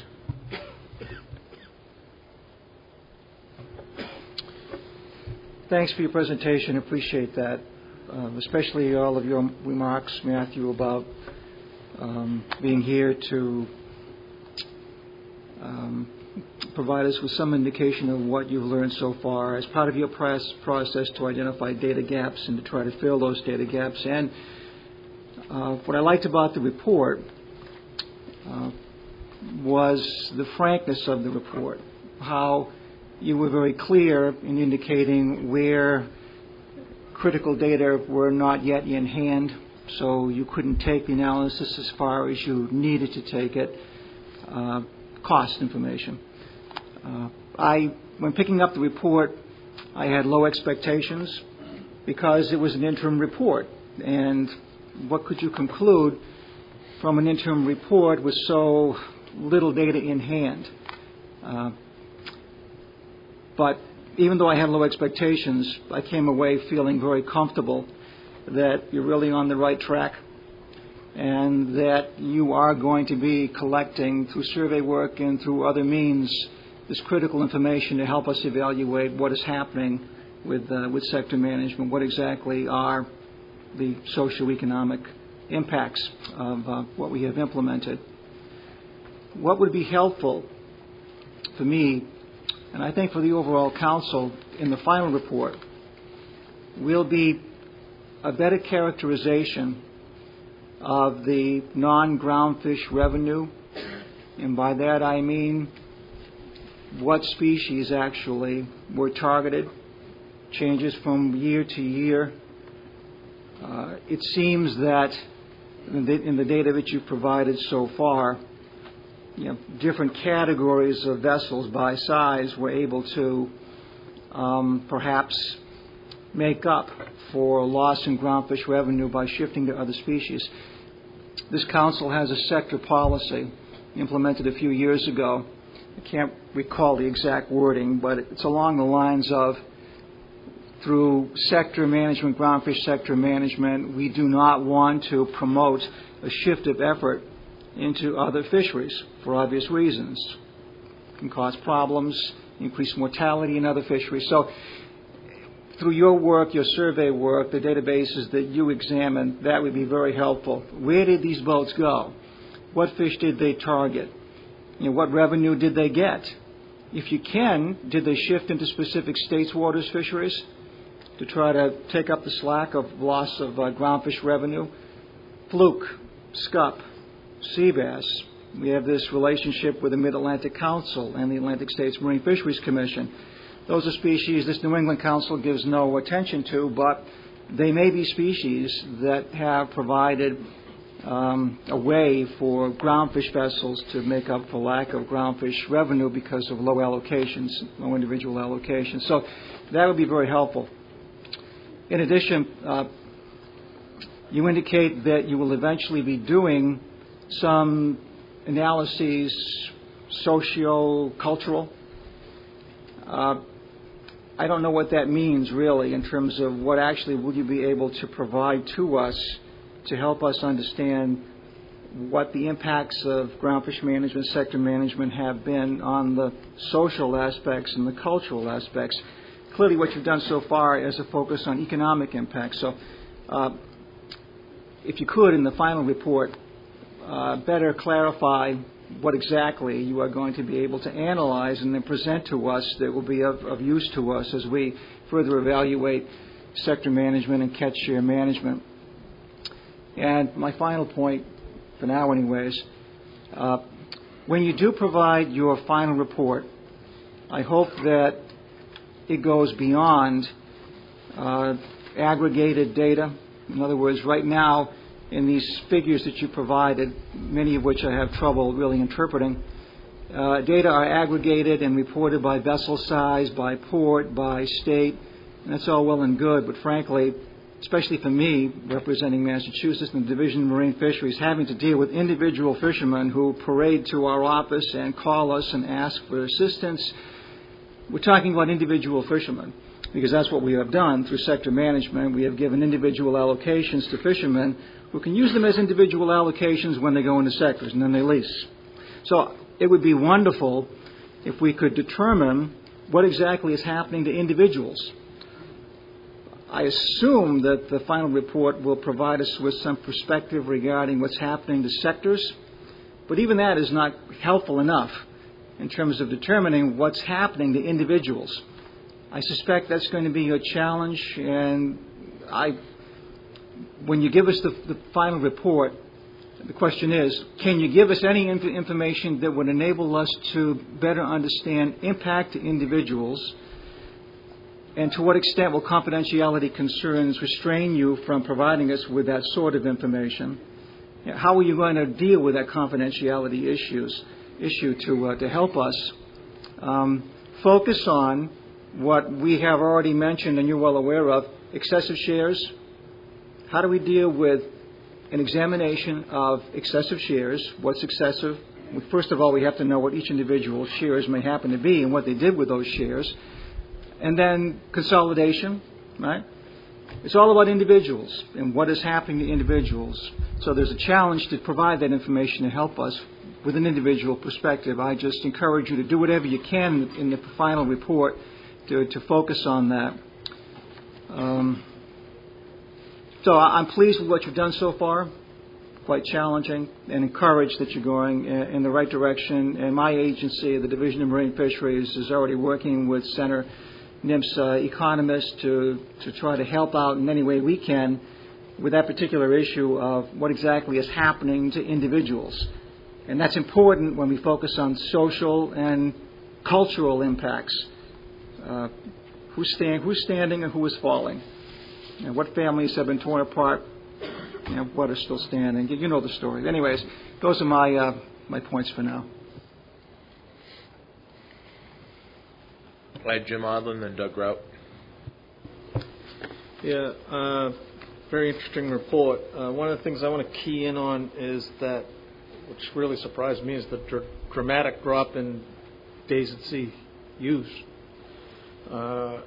Thanks for your presentation. Appreciate that, um, especially all of your remarks, Matthew, about um, being here to um, provide us with some indication of what you've learned so far as part of your process to identify data gaps and to try to fill those data gaps. And uh, what I liked about the report uh, was the frankness of the report, how you were very clear in indicating where critical data were not yet in hand, so you couldn't take the analysis as far as you needed to take it, uh, cost information. Uh, I, when picking up the report, I had low expectations because it was an interim report, and what could you conclude from an interim report with so little data in hand? Uh, But even though I had low expectations, I came away feeling very comfortable that you're really on the right track and that you are going to be collecting through survey work and through other means this critical information to help us evaluate what is happening with, uh, with sector management, what exactly are the socioeconomic impacts of uh, what we have implemented. What would be helpful for me, and I think for the overall council in the final report, will be a better characterization of the non-groundfish revenue. And by that I mean what species actually were targeted, changes from year to year. Uh, it seems that in the, in the data that you've provided so far, you know, different categories of vessels by size were able to um, perhaps make up for loss in groundfish revenue by shifting to other species. This council has a sector policy implemented a few years ago. I can't recall the exact wording, but it's along the lines of, through sector management, groundfish sector management, we do not want to promote a shift of effort into other fisheries for obvious reasons. It can cause problems, increase mortality in other fisheries. So through your work, your survey work, the databases that you examined, that would be very helpful. Where did these boats go? What fish did they target? You know, what revenue did they get? If you can, did they shift into specific states' waters fisheries to try to take up the slack of loss of uh, groundfish revenue? Fluke, scup, sea bass. We have this relationship with the Mid-Atlantic Council and the Atlantic States Marine Fisheries Commission. Those are species this New England Council gives no attention to, but they may be species that have provided um, a way for groundfish vessels to make up for lack of groundfish revenue because of low allocations, low individual allocations. So that would be very helpful. In addition, uh, you indicate that you will eventually be doing some analyses, socio-cultural. Uh, I don't know what that means really in terms of what actually will you be able to provide to us to help us understand what the impacts of groundfish management, sector management have been on the social aspects and the cultural aspects. Clearly what you've done so far is a focus on economic impacts. So uh, if you could, in the final report, uh, better clarify what exactly you are going to be able to analyze and then present to us that will be of, of use to us as we further evaluate sector management and catch share management. And my final point, for now anyways, uh, when you do provide your final report, I hope that it goes beyond uh, aggregated data. In other words, right now, in these figures that you provided, many of which I have trouble really interpreting, uh, data are aggregated and reported by vessel size, by port, by state, and that's all well and good, but frankly, especially for me, representing Massachusetts and the Division of Marine Fisheries, having to deal with individual fishermen who parade to our office and call us and ask for assistance, we're talking about individual fishermen, because that's what we have done through sector management. We have given individual allocations to fishermen who can use them as individual allocations when they go into sectors and then they lease. So it would be wonderful if we could determine what exactly is happening to individuals. I assume that the final report will provide us with some perspective regarding what's happening to sectors, but even that is not helpful enough in terms of determining what's happening to individuals. I suspect that's going to be a challenge, and I, when you give us the, the final report, the question is, can you give us any inf- information that would enable us to better understand impact to individuals, and to what extent will confidentiality concerns restrain you from providing us with that sort of information? How are you going to deal with that confidentiality issues, issue to, uh, to help us um, focus on what we have already mentioned and you're well aware of, excessive shares? How do we deal with an examination of excessive shares? What's excessive? First of all, we have to know what each individual's shares may happen to be and what they did with those shares. And then consolidation, right? It's all about individuals and what is happening to individuals. So there's a challenge to provide that information to help us with an individual perspective. I just encourage you to do whatever you can in the final report to, to focus on that. Um, so I'm pleased with what you've done so far. Quite challenging, and encouraged that you're going in the right direction. And my agency, the Division of Marine Fisheries, is already working with Senator N I M S uh, economists to, to try to help out in any way we can with that particular issue of what exactly is happening to individuals. And that's important when we focus on social and cultural impacts. Uh, who's, stand, who's standing and who is falling? And what families have been torn apart? You know, what are still standing? You know the story. Anyways, those are my uh, my points for now. I had Jim Odland and Doug Rout. Yeah, uh, very interesting report. Uh, one of the things I want to key in on is that, which really surprised me, is the dr- dramatic drop in days at sea use uh,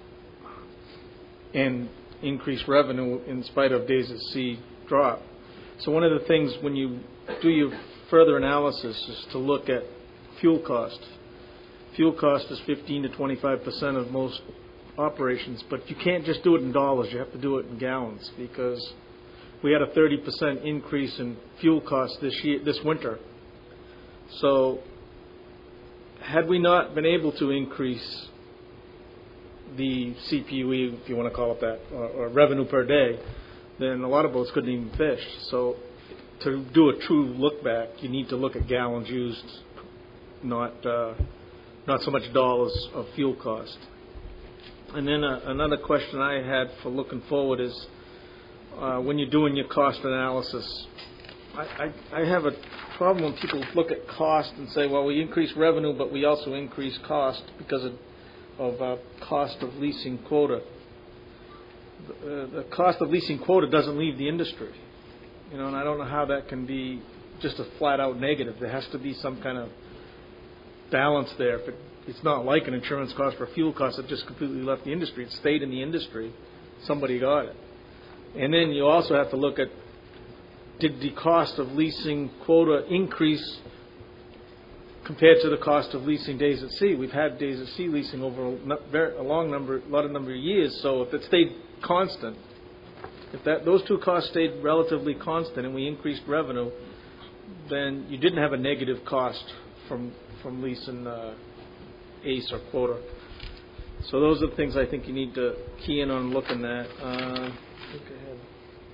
and increased revenue in spite of days at sea drop. So one of the things when you do your further analysis is to look at fuel cost. Fuel cost is fifteen to twenty-five percent of most operations, but you can't just do it in dollars. You have to do it in gallons, because we had a thirty percent increase in fuel costs this year, this winter. So had we not been able to increase the C P U E, if you want to call it that, or, or revenue per day, then a lot of boats couldn't even fish. So to do a true look back, you need to look at gallons used, not uh, not so much dollars of fuel cost. And then uh, another question I had for looking forward is, uh, when you're doing your cost analysis, I, I, I have a problem when people look at cost and say, well, we increase revenue, but we also increase cost because of, of uh, cost of leasing quota. The, uh, the cost of leasing quota doesn't leave the industry. You know, and I don't know how that can be just a flat-out negative. There has to be some kind of balance there. If it, it's not like an insurance cost or a fuel cost that just completely left the industry. It stayed in the industry. Somebody got it. And then you also have to look at, did the cost of leasing quota increase compared to the cost of leasing days at sea? We've had days at sea leasing over a, a long number, a lot of number of years. So if it stayed constant, if that those two costs stayed relatively constant and we increased revenue, then you didn't have a negative cost from from leasing uh, ACE or quota. So those are the things I think you need to key in on looking at. Uh, I think I had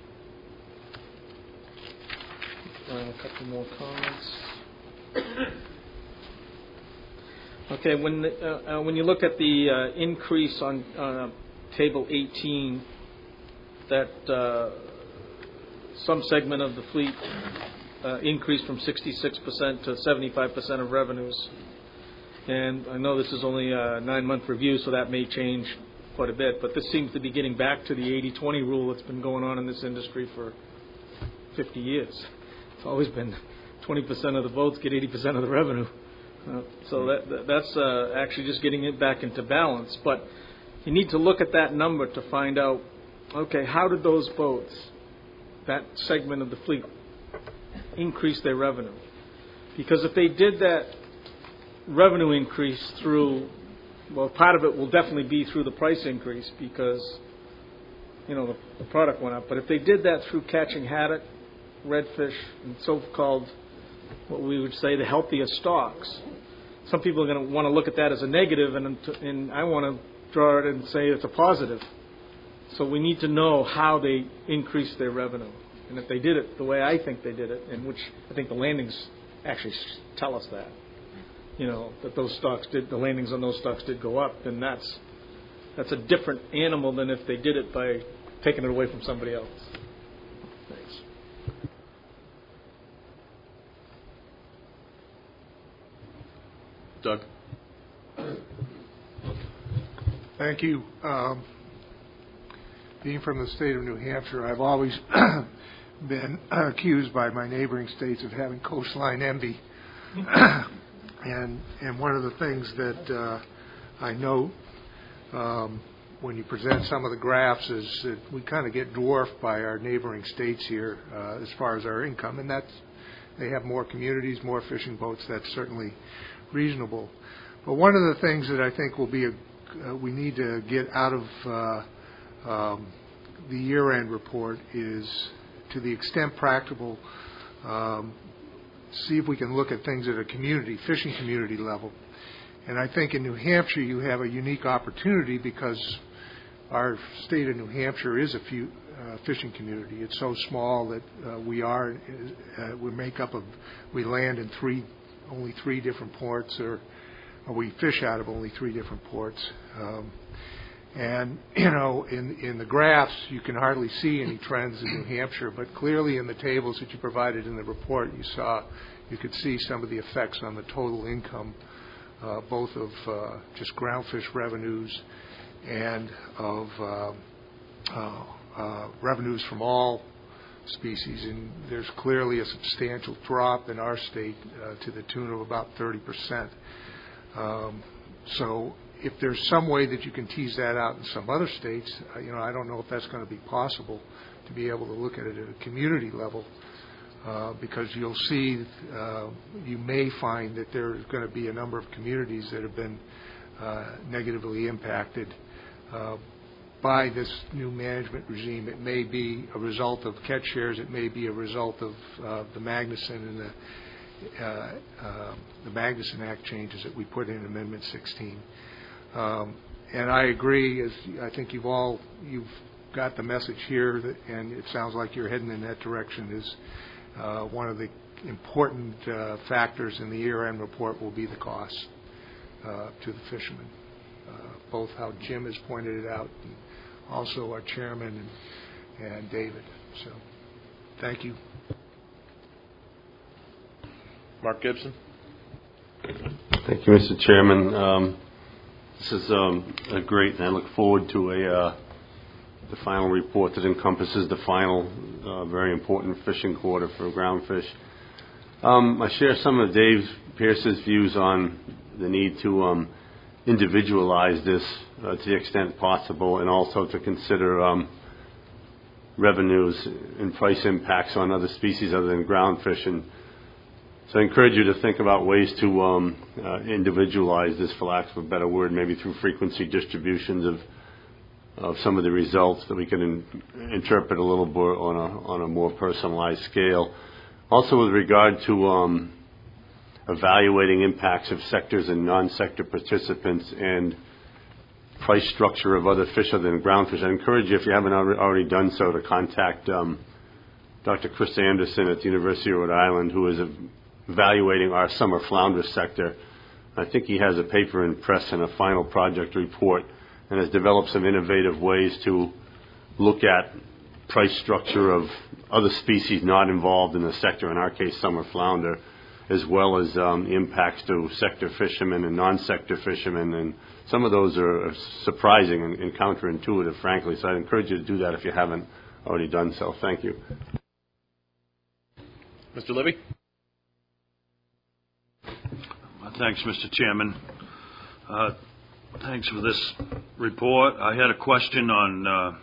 uh, a couple more comments. Okay, when the, uh, uh, when you look at the uh, increase on uh, table eighteen, that uh, some segment of the fleet uh, increased from sixty-six percent to seventy-five percent of revenues. And I know this is only a nine-month review, so that may change quite a bit, but this seems to be getting back to the eighty twenty rule that's been going on in this industry for fifty years. It's always been twenty percent of the boats get eighty percent of the revenue. Uh, so that, that that's uh, actually just getting it back into balance. But you need to look at that number to find out, okay, how did those boats, that segment of the fleet, increase their revenue? Because if they did that revenue increase through, well, part of it will definitely be through the price increase because, you know, the, the product went up. But if they did that through catching haddock, redfish, and so-called, what we would say, the healthier stocks, some people are going to want to look at that as a negative, and, and I want to draw it and say it's a positive. So we need to know how they increased their revenue. And if they did it the way I think they did it, and which I think the landings actually tell us that, you know, that those stocks did, the landings on those stocks did go up, then that's that's a different animal than if they did it by taking it away from somebody else. Thanks. Doug. Thank you. Um, being from the state of New Hampshire, I've always been accused by my neighboring states of having coastline envy. and and one of the things that uh, I note um, when you present some of the graphs is that we kind of get dwarfed by our neighboring states here uh, as far as our income, and that's they have more communities, more fishing boats. That's certainly reasonable. But one of the things that I think will be a, uh, we need to get out of uh, um, the year-end report is, to the extent practicable, um, see if we can look at things at a community, fishing community level. And I think in New Hampshire you have a unique opportunity because our state of New Hampshire is a few, uh, fishing community. It's so small that uh, we are, uh, we make up of, we land in three only three different ports, or, or we fish out of only three different ports. Um, and, you know, in, in the graphs, you can hardly see any trends in New Hampshire, but clearly in the tables that you provided in the report, you saw, you could see some of the effects on the total income, uh, both of uh, just groundfish revenues and of uh, uh, uh, revenues from all species, and there's clearly a substantial drop in our state uh, to the tune of about thirty percent. Um, so if there's some way that you can tease that out in some other states, uh, you know, I don't know if that's going to be possible to be able to look at it at a community level, uh, because you'll see, uh, you may find that there's going to be a number of communities that have been uh, negatively impacted uh, by this new management regime. It may be a result of catch shares. It may be a result of uh, the Magnuson and the uh, uh, the Magnuson Act changes that we put in Amendment sixteen. Um, and I agree. As I think you've all you've got the message here, that, and it sounds like you're heading in that direction. Is uh, one of the important uh, factors in the year-end report will be the costs uh, to the fishermen. Uh, both how Jim has pointed it out, and also our chairman and, and David. So, thank you. Mark Gibson. Thank you, Mister Chairman. Um, this is um, a great, and I look forward to a uh, the final report that encompasses the final uh, very important fishing quarter for groundfish. Um, I share some of Dave Pierce's views on the need to um, individualize this uh, to the extent possible, and also to consider um, revenues and price impacts on other species other than groundfish. And so I encourage you to think about ways to um, uh, individualize this, for lack of a better word, maybe through frequency distributions of of some of the results that we can in, interpret a little more on a on a more personalized scale. Also, with regard to um, evaluating impacts of sectors and non-sector participants and price structure of other fish other than groundfish, I encourage you, if you haven't already done so, to contact um, Doctor Chris Anderson at the University of Rhode Island, who is evaluating our summer flounder sector. I think he has a paper in press and a final project report, and has developed some innovative ways to look at price structure of other species not involved in the sector, in our case summer flounder, as well as um, impacts to sector fishermen and non-sector fishermen. And some of those are surprising and, and counterintuitive, frankly. So I'd encourage you to do that if you haven't already done so. Thank you. Mister Libby. Thanks, Mister Chairman. Uh, thanks for this report. I had a question on, uh,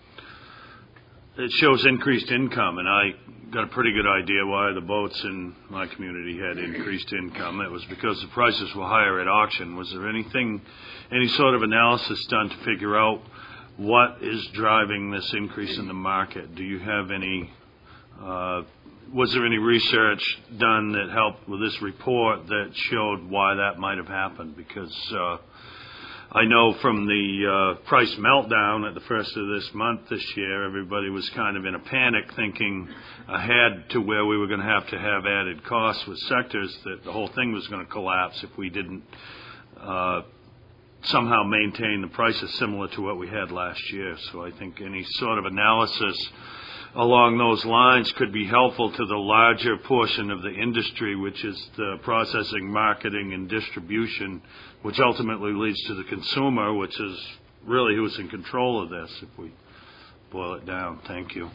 it shows increased income, and I got a pretty good idea why the boats in my community had increased income. It was because the prices were higher at auction. Was there anything, any sort of analysis done to figure out what is driving this increase in the market? Do you have any, uh, was there any research done that helped with this report that showed why that might have happened? Because uh, I know from the uh, price meltdown at the first of this month this year, everybody was kind of in a panic, thinking ahead to where we were going to have to have added costs with sectors, that the whole thing was going to collapse if we didn't uh, somehow maintain the prices similar to what we had last year. So I think any sort of analysis along those lines could be helpful to the larger portion of the industry, which is the processing, marketing, and distribution, which ultimately leads to the consumer, which is really who's in control of this, if we boil it down. Thank you.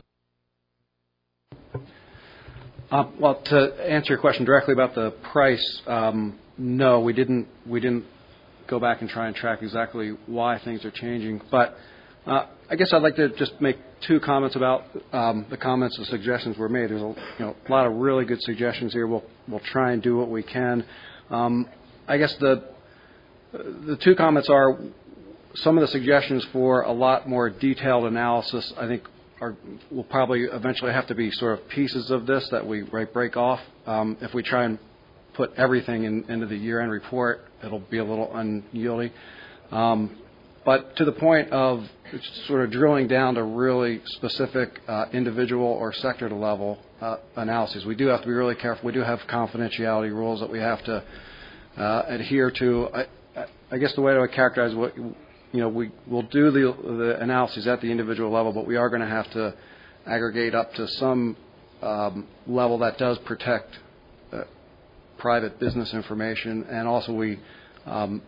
Uh, well, to answer your question directly about the price, um, no, we didn't. We didn't go back and try and track exactly why things are changing. But uh, I guess I'd like to just make two comments about um, the comments and suggestions were made. There's a, you know, a lot of really good suggestions here. We'll we'll try and do what we can. Um, I guess the the two comments are some of the suggestions for a lot more detailed analysis. I think are will probably eventually have to be sort of pieces of this that we right, break off. Um, if we try and put everything in, into the year-end report, it'll be a little unyielding. Um, but to the point of sort of drilling down to really specific uh, individual or sector level uh, analyses, we do have to be really careful. We do have confidentiality rules that we have to uh, adhere to. I, I guess the way I would characterize what, you know, we will do the, the analyses at the individual level, but we are going to have to aggregate up to some um, level that does protect uh, private business information, and also we, um,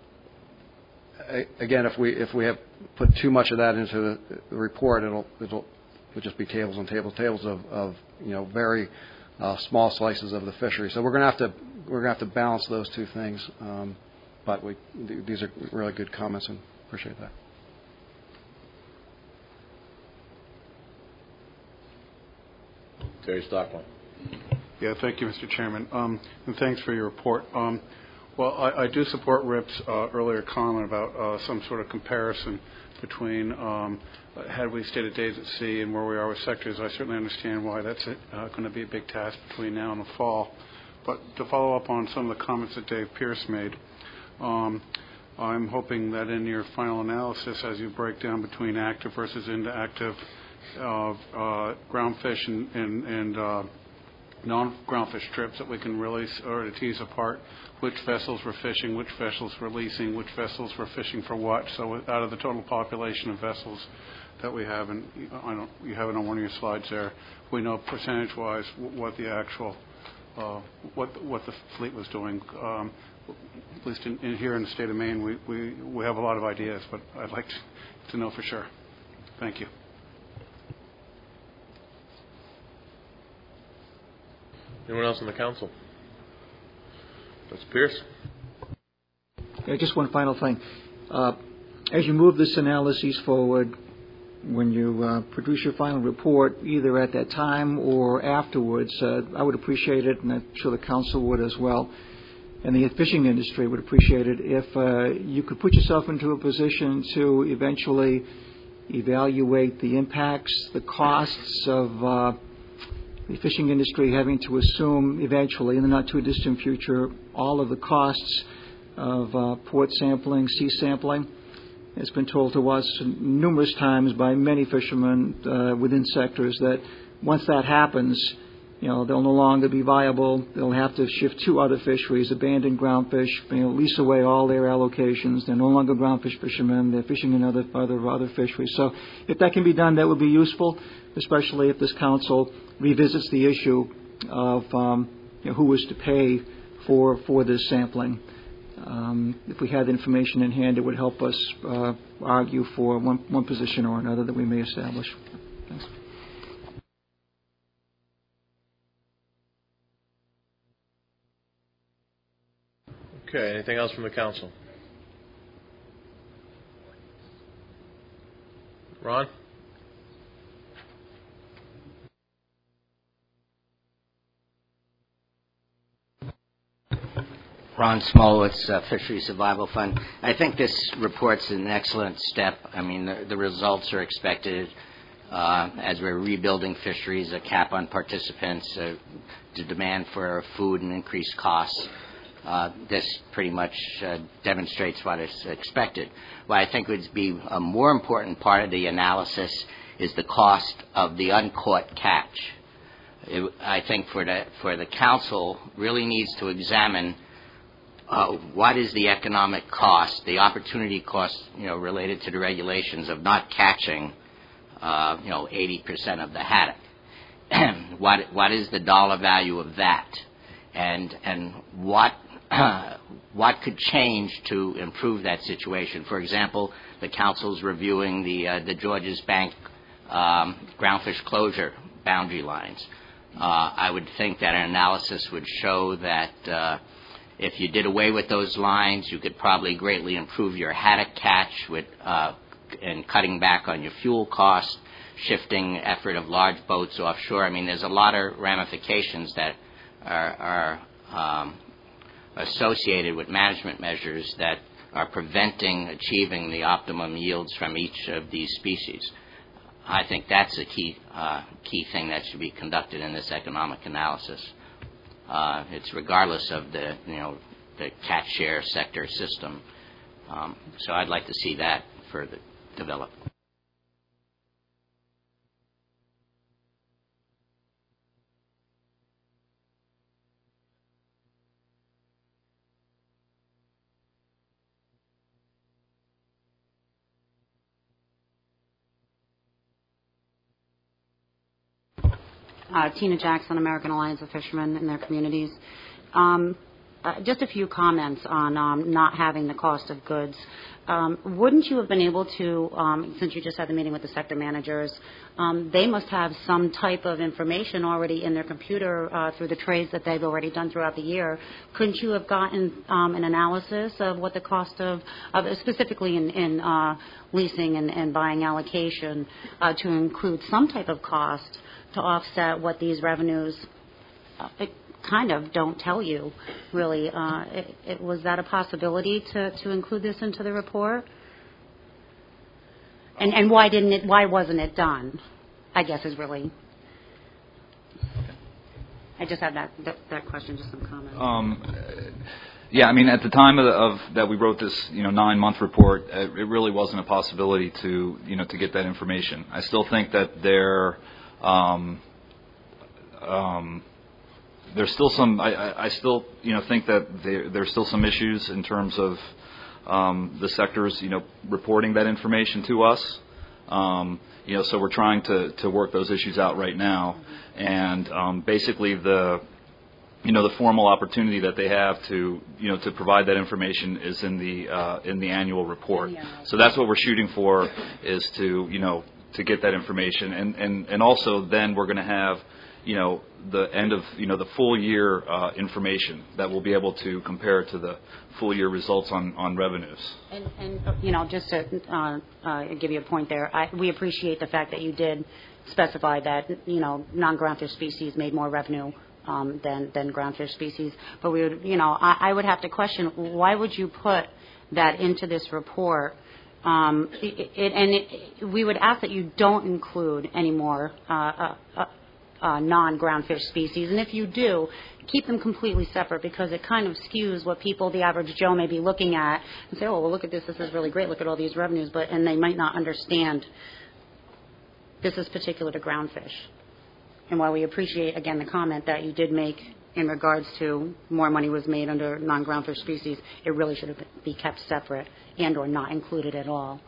again, if we if we have put too much of that into the report, it'll it'll, it'll just be tables and tables, tables of, of you know very uh, small slices of the fishery. So we're going to have to we're going to have to balance those two things. Um, but we th- these are really good comments, and appreciate that. Terry Stockwell. Yeah, thank you, Mister Chairman, um, and thanks for your report. Um, Well, I, I do support Rip's uh, earlier comment about uh, some sort of comparison between um, had we stayed at days at sea and where we are with sectors. I certainly understand why that's uh, going to be a big task between now and the fall. But to follow up on some of the comments that Dave Pierce made, um, I'm hoping that in your final analysis, as you break down between active versus inactive uh, uh, groundfish and, and, and uh, non-groundfish trips, that we can really sort of tease apart which vessels were fishing, which vessels were leasing, which vessels were fishing for what. So out of the total population of vessels that we have, and I don't, you have it on one of your slides there, we know percentage-wise what the actual, uh, what what the fleet was doing. Um, at least in, in here in the state of Maine, we, we, we have a lot of ideas, but I'd like to, to know for sure. Thank you. Anyone else on the council? Mister Pierce? Yeah, just one final thing. Uh, as you move this analysis forward, when you uh, produce your final report, either at that time or afterwards, uh, I would appreciate it, and I'm sure the council would as well, and the fishing industry would appreciate it, if uh, you could put yourself into a position to eventually evaluate the impacts, the costs of uh, the fishing industry having to assume eventually, in the not-too-distant future, all of the costs of uh, port sampling, sea sampling. It's been told to us numerous times by many fishermen uh, within sectors that once that happens, you know, they'll no longer be viable. They'll have to shift to other fisheries, abandon groundfish, you know, lease away all their allocations. They're no longer groundfish fishermen. They're fishing in other, other, other fisheries. So if that can be done, that would be useful, especially if this council revisits the issue of um, you know, who is to pay for, for this sampling. Um, if we had the information in hand, it would help us uh, argue for one, one position or another that we may establish. Thanks. Okay, anything else from the council? Ron? Ron Smolowitz, uh, Fishery Survival Fund. I think this report's an excellent step. I mean, the, the results are expected uh, as we're rebuilding fisheries, a cap on participants, uh, the demand for food and increased costs. Uh, this pretty much uh, demonstrates what is expected. What I think would be a more important part of the analysis is the cost of the uncaught catch. It, I think for the, for the council really needs to examine Uh, what is the economic cost, the opportunity cost, you know, related to the regulations of not catching, uh, you know, eighty percent of the haddock? what what is the dollar value of that, and and what uh, what could change to improve that situation? For example, the council's reviewing the uh, the Georges Bank um, groundfish closure boundary lines. Uh, I would think that an analysis would show that. Uh, If you did away with those lines, you could probably greatly improve your haddock catch with, uh, and cutting back on your fuel costs, shifting effort of large boats offshore. I mean, there's a lot of ramifications that are, are um, associated with management measures that are preventing achieving the optimum yields from each of these species. I think that's a key, uh, key thing that should be conducted in this economic analysis. Uh, it's regardless of the, you know, the catch share sector system. Um, so I'd like to see that further developed. Uh, Tina Jackson, American Alliance of Fishermen and Their Communities. Um, uh, just a few comments on um, not having the cost of goods. Um, wouldn't you have been able to, um, since you just had the meeting with the sector managers, um, they must have some type of information already in their computer uh, through the trades that they've already done throughout the year. Couldn't you have gotten um, an analysis of what the cost of, of specifically in, in uh, leasing and, and buying allocation uh, to include some type of cost to offset what these revenues uh, kind of don't tell you, really. Uh, it, it, was that a possibility to, to include this into the report? And, and why didn't it? Why wasn't it done? I guess is really. I just had that that, that question, just some comments. Um, yeah, I mean, at the time of, the, of that we wrote this, you know, nine-month report, it really wasn't a possibility to, you know, to get that information. I still think that there, um, um, there's still some. I, I, I still, you know, think that there, there's still some issues in terms of um, the sectors, you know, reporting that information to us. Um, you know, so we're trying to, to work those issues out right now, and um, basically the, you know, the formal opportunity that they have to, you know, to provide that information is in the uh, in the annual report. So that's what we're shooting for, is to, you know, to get that information, and and and also then we're going to have, you know, the end of, you know, the full year uh, information that we'll be able to compare to the full year results on, on revenues. And, and you know, just to uh, uh, give you a point there, I, we appreciate the fact that you did specify that, you know, non-groundfish species made more revenue um, than than groundfish species. But we would, you know, I, I would have to question, why would you put that into this report? Um, it, it, and it, we would ask that you don't include any more uh, uh, uh, Uh, non-groundfish species, and if you do, keep them completely separate, because it kind of skews what people, the average Joe, may be looking at and say, oh, well, look at this, this is really great, look at all these revenues, but and they might not understand this is particular to groundfish. And while we appreciate, again, the comment that you did make in regards to more money was made under non-groundfish species, it really should have be kept separate and or not included at all.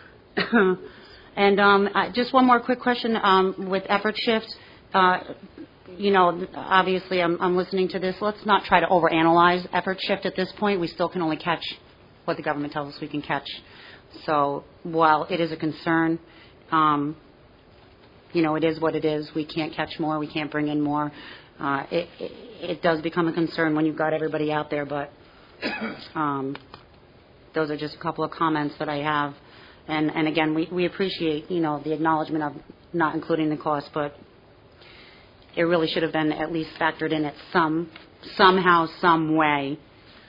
And um, uh, just one more quick question um, with effort shift. Uh, you know, obviously I'm, I'm listening to this. Let's not try to overanalyze effort shift at this point. We still can only catch what the government tells us we can catch. So while it is a concern, um, you know, it is what it is. We can't catch more. We can't bring in more. Uh, it, it, it does become a concern when you've got everybody out there, but um, those are just a couple of comments that I have. And, and again, we, we appreciate, you know, the acknowledgement of not including the cost, but it really should have been at least factored in at some, somehow, some way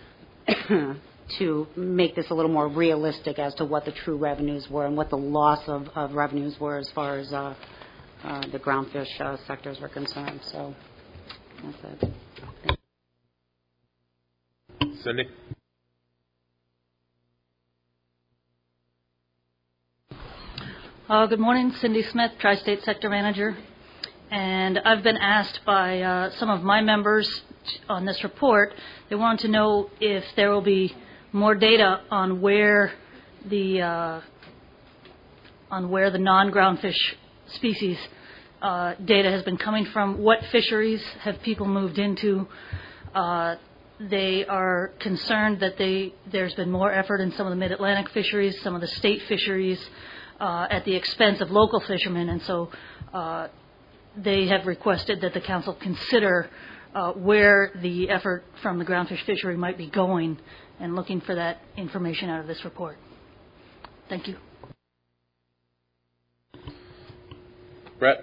to make this a little more realistic as to what the true revenues were and what the loss of, of revenues were as far as uh, uh, the groundfish uh, sectors were concerned. So that's it. Cindy? Uh, good morning, Cindy Smith, Tri-State Sector Manager. And I've been asked by uh, some of my members on this report, they want to know if there will be more data on where the uh, on where the non-groundfish species uh, data has been coming from, what fisheries have people moved into. Uh, they are concerned that they there's been more effort in some of the mid-Atlantic fisheries, some of the state fisheries, uh, at the expense of local fishermen, and so uh, they have requested that the council consider uh, where the effort from the groundfish fishery might be going, and looking for that information out of this report. Thank you. Brett?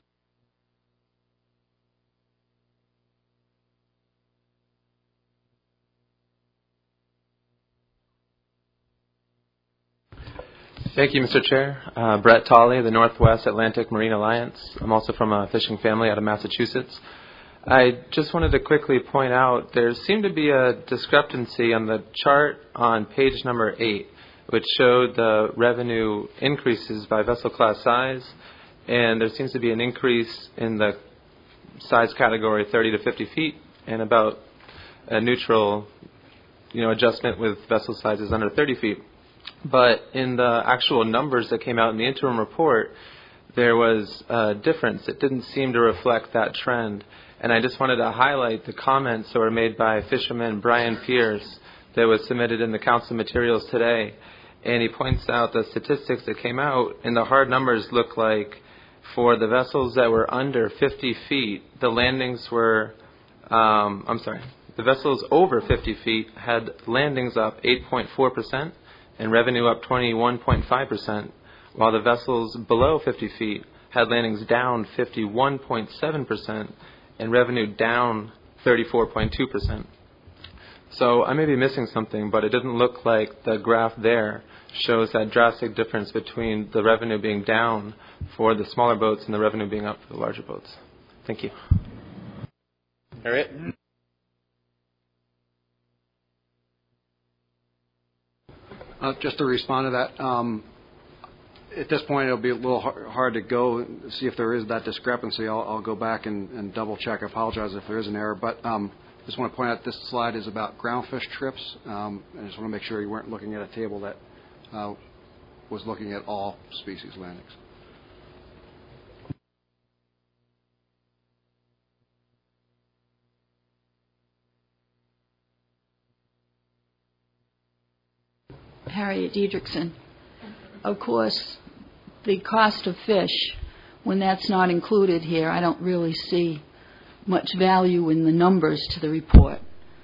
Thank you, Mister Chair. Uh, Brett Tolley, the Northwest Atlantic Marine Alliance. I'm also from a fishing family out of Massachusetts. I just wanted to quickly point out there seemed to be a discrepancy on the chart on page number eight, which showed the revenue increases by vessel class size, and there seems to be an increase in the size category thirty to fifty feet and about a neutral, you know, adjustment with vessel sizes under thirty feet. But in the actual numbers that came out in the interim report, there was a difference. It didn't seem to reflect that trend. And I just wanted to highlight the comments that were made by fisherman Brian Pierce that was submitted in the council materials today. And he points out the statistics that came out, and the hard numbers look like for the vessels that were under fifty feet, the landings were, um, I'm sorry, the vessels over fifty feet had landings up eight point four percent. and revenue up twenty-one point five percent, while the vessels below fifty feet had landings down fifty-one point seven percent and revenue down thirty-four point two percent. So I may be missing something, but it doesn't look like the graph there shows that drastic difference between the revenue being down for the smaller boats and the revenue being up for the larger boats. Thank you. Harriet? Uh, just to respond to that, um, at this point it'll be a little hard, hard to go and see if there is that discrepancy. I'll, I'll go back and, and double check. I apologize if there is an error, but um, just want to point out this slide is about groundfish trips. Um, I just want to make sure you weren't looking at a table that uh, was looking at all species landings. Harriet Diedrichson. Of course, the cost of fish, when that's not included here, I don't really see much value in the numbers to the report,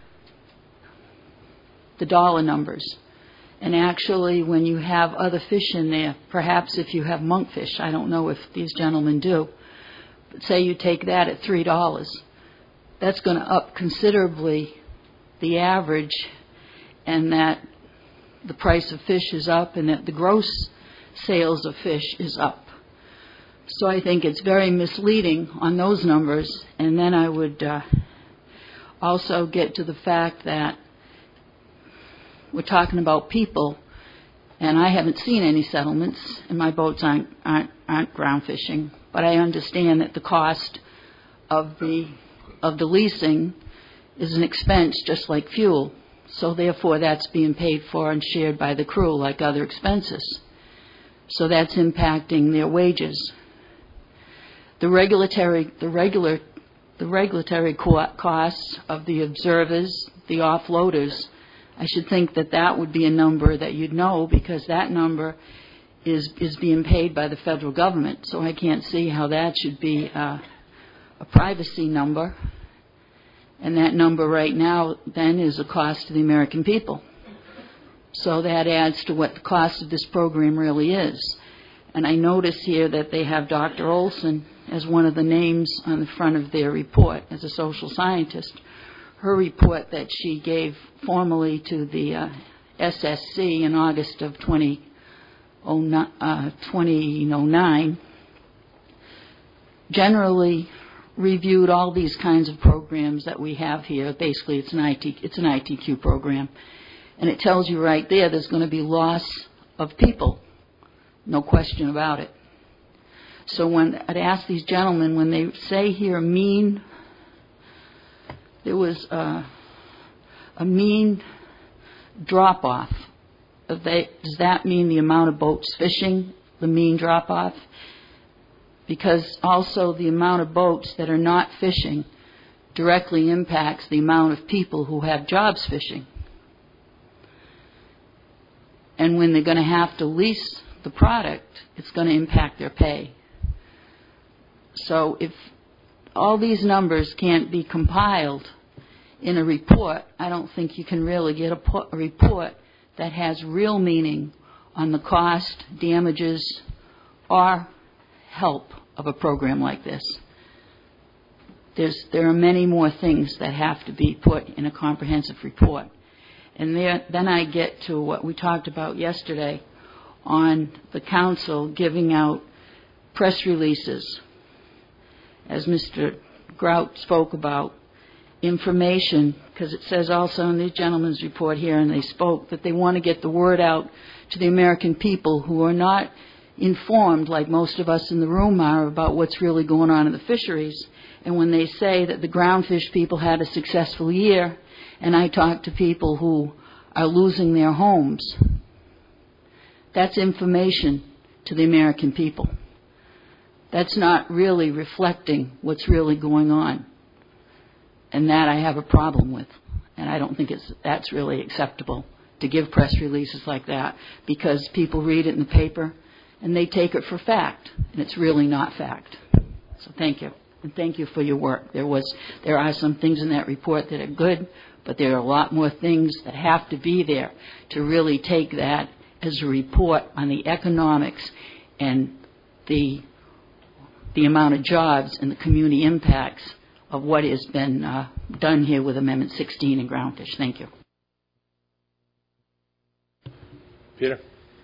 the dollar numbers. And actually, when you have other fish in there, perhaps if you have monkfish, I don't know if these gentlemen do, but say you take that at three dollars, that's going to up considerably the average, and that the price of fish is up and that the gross sales of fish is up. So I think it's very misleading on those numbers. And then I would uh, also get to the fact that we're talking about people, and I haven't seen any settlements, and my boats aren't, aren't, aren't ground fishing. But I understand that the cost of the of the leasing is an expense just like fuel. So therefore, that's being paid for and shared by the crew like other expenses. So that's impacting their wages. The regulatory, the regular, the regulatory co- costs of the observers, the offloaders, I should think that that would be a number that you'd know, because that number is is being paid by the federal government. So I can't see how that should be uh, a privacy number. And that number right now, then, is a cost to the American people. So that adds to what the cost of this program really is. And I notice here that they have Doctor Olson as one of the names on the front of their report as a social scientist. Her report that she gave formally to the uh, S S C in August of twenty oh nine generally reviewed all these kinds of programs that we have here. Basically, it's an I T, it's an I T Q program. And it tells you right there there's going to be loss of people. No question about it. So when I'd ask these gentlemen, when they say here mean, there was a, a mean drop-off. They, does that mean the amount of boats fishing, the mean drop-off? Because also the amount of boats that are not fishing directly impacts the amount of people who have jobs fishing. And when they're going to have to lease the product, it's going to impact their pay. So if all these numbers can't be compiled in a report, I don't think you can really get a, po- a report that has real meaning on the cost, damages, or help of a program like this. There's, there are many more things that have to be put in a comprehensive report. And there, then I get to what we talked about yesterday on the council giving out press releases. As Mister Grout spoke about, information, because it says also in the gentleman's report here, and they spoke, that they want to get the word out to the American people who are not informed, like most of us in the room are, about what's really going on in the fisheries. And when they say that the groundfish people had a successful year, and I talk to people who are losing their homes, that's information to the American people. That's not really reflecting what's really going on. And that I have a problem with. And I don't think it's that's really acceptable to give press releases like that, because people read it in the paper and they take it for fact, and it's really not fact. So thank you. And thank you for your work. There was, there are some things in that report that are good, but there are a lot more things that have to be there to really take that as a report on the economics and the the amount of jobs and the community impacts of what has been uh, done here with Amendment sixteen and groundfish. Thank you. Peter.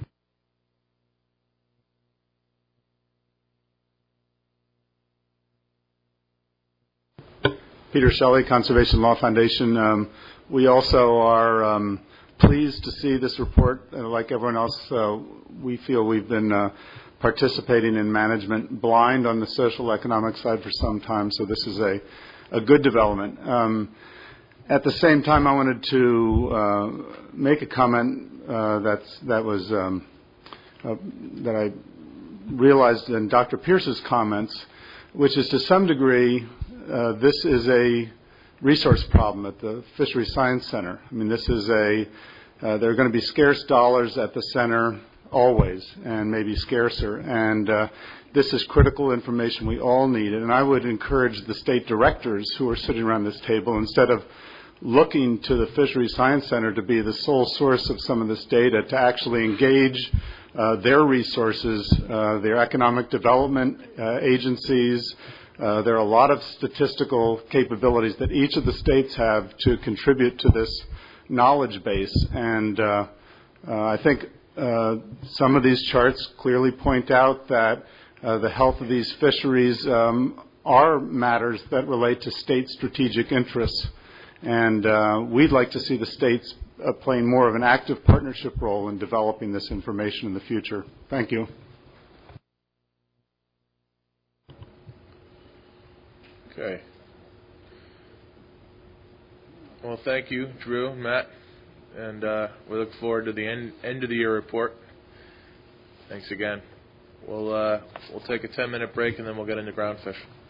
Peter Shelley, Conservation Law Foundation. Um, we also are um, pleased to see this report. Uh, like everyone else, uh, we feel we've been uh, participating in management blind on the social economic side for some time, so this is a, a good development. Um, at the same time, I wanted to uh, make a comment uh, that's, that was um, uh, that I realized in Doctor Pierce's comments, which is to some degree Uh, this is a resource problem at the Fisheries Science Center. I mean, this is a, uh, there are going to be scarce dollars at the center always, and maybe scarcer. And uh, this is critical information we all need. And I would encourage the state directors who are sitting around this table, instead of looking to the Fisheries Science Center to be the sole source of some of this data, to actually engage uh, their resources, uh, their economic development uh, agencies. Uh, there are a lot of statistical capabilities that each of the states have to contribute to this knowledge base. And uh, uh, I think uh, some of these charts clearly point out that uh, the health of these fisheries um, are matters that relate to state strategic interests. And uh, we'd like to see the states uh, playing more of an active partnership role in developing this information in the future. Thank you. Okay. Well, thank you, Drew, Matt, and uh, we look forward to the end, end of the year report. Thanks again. We'll uh, we'll take a ten minute break and then we'll get into groundfish.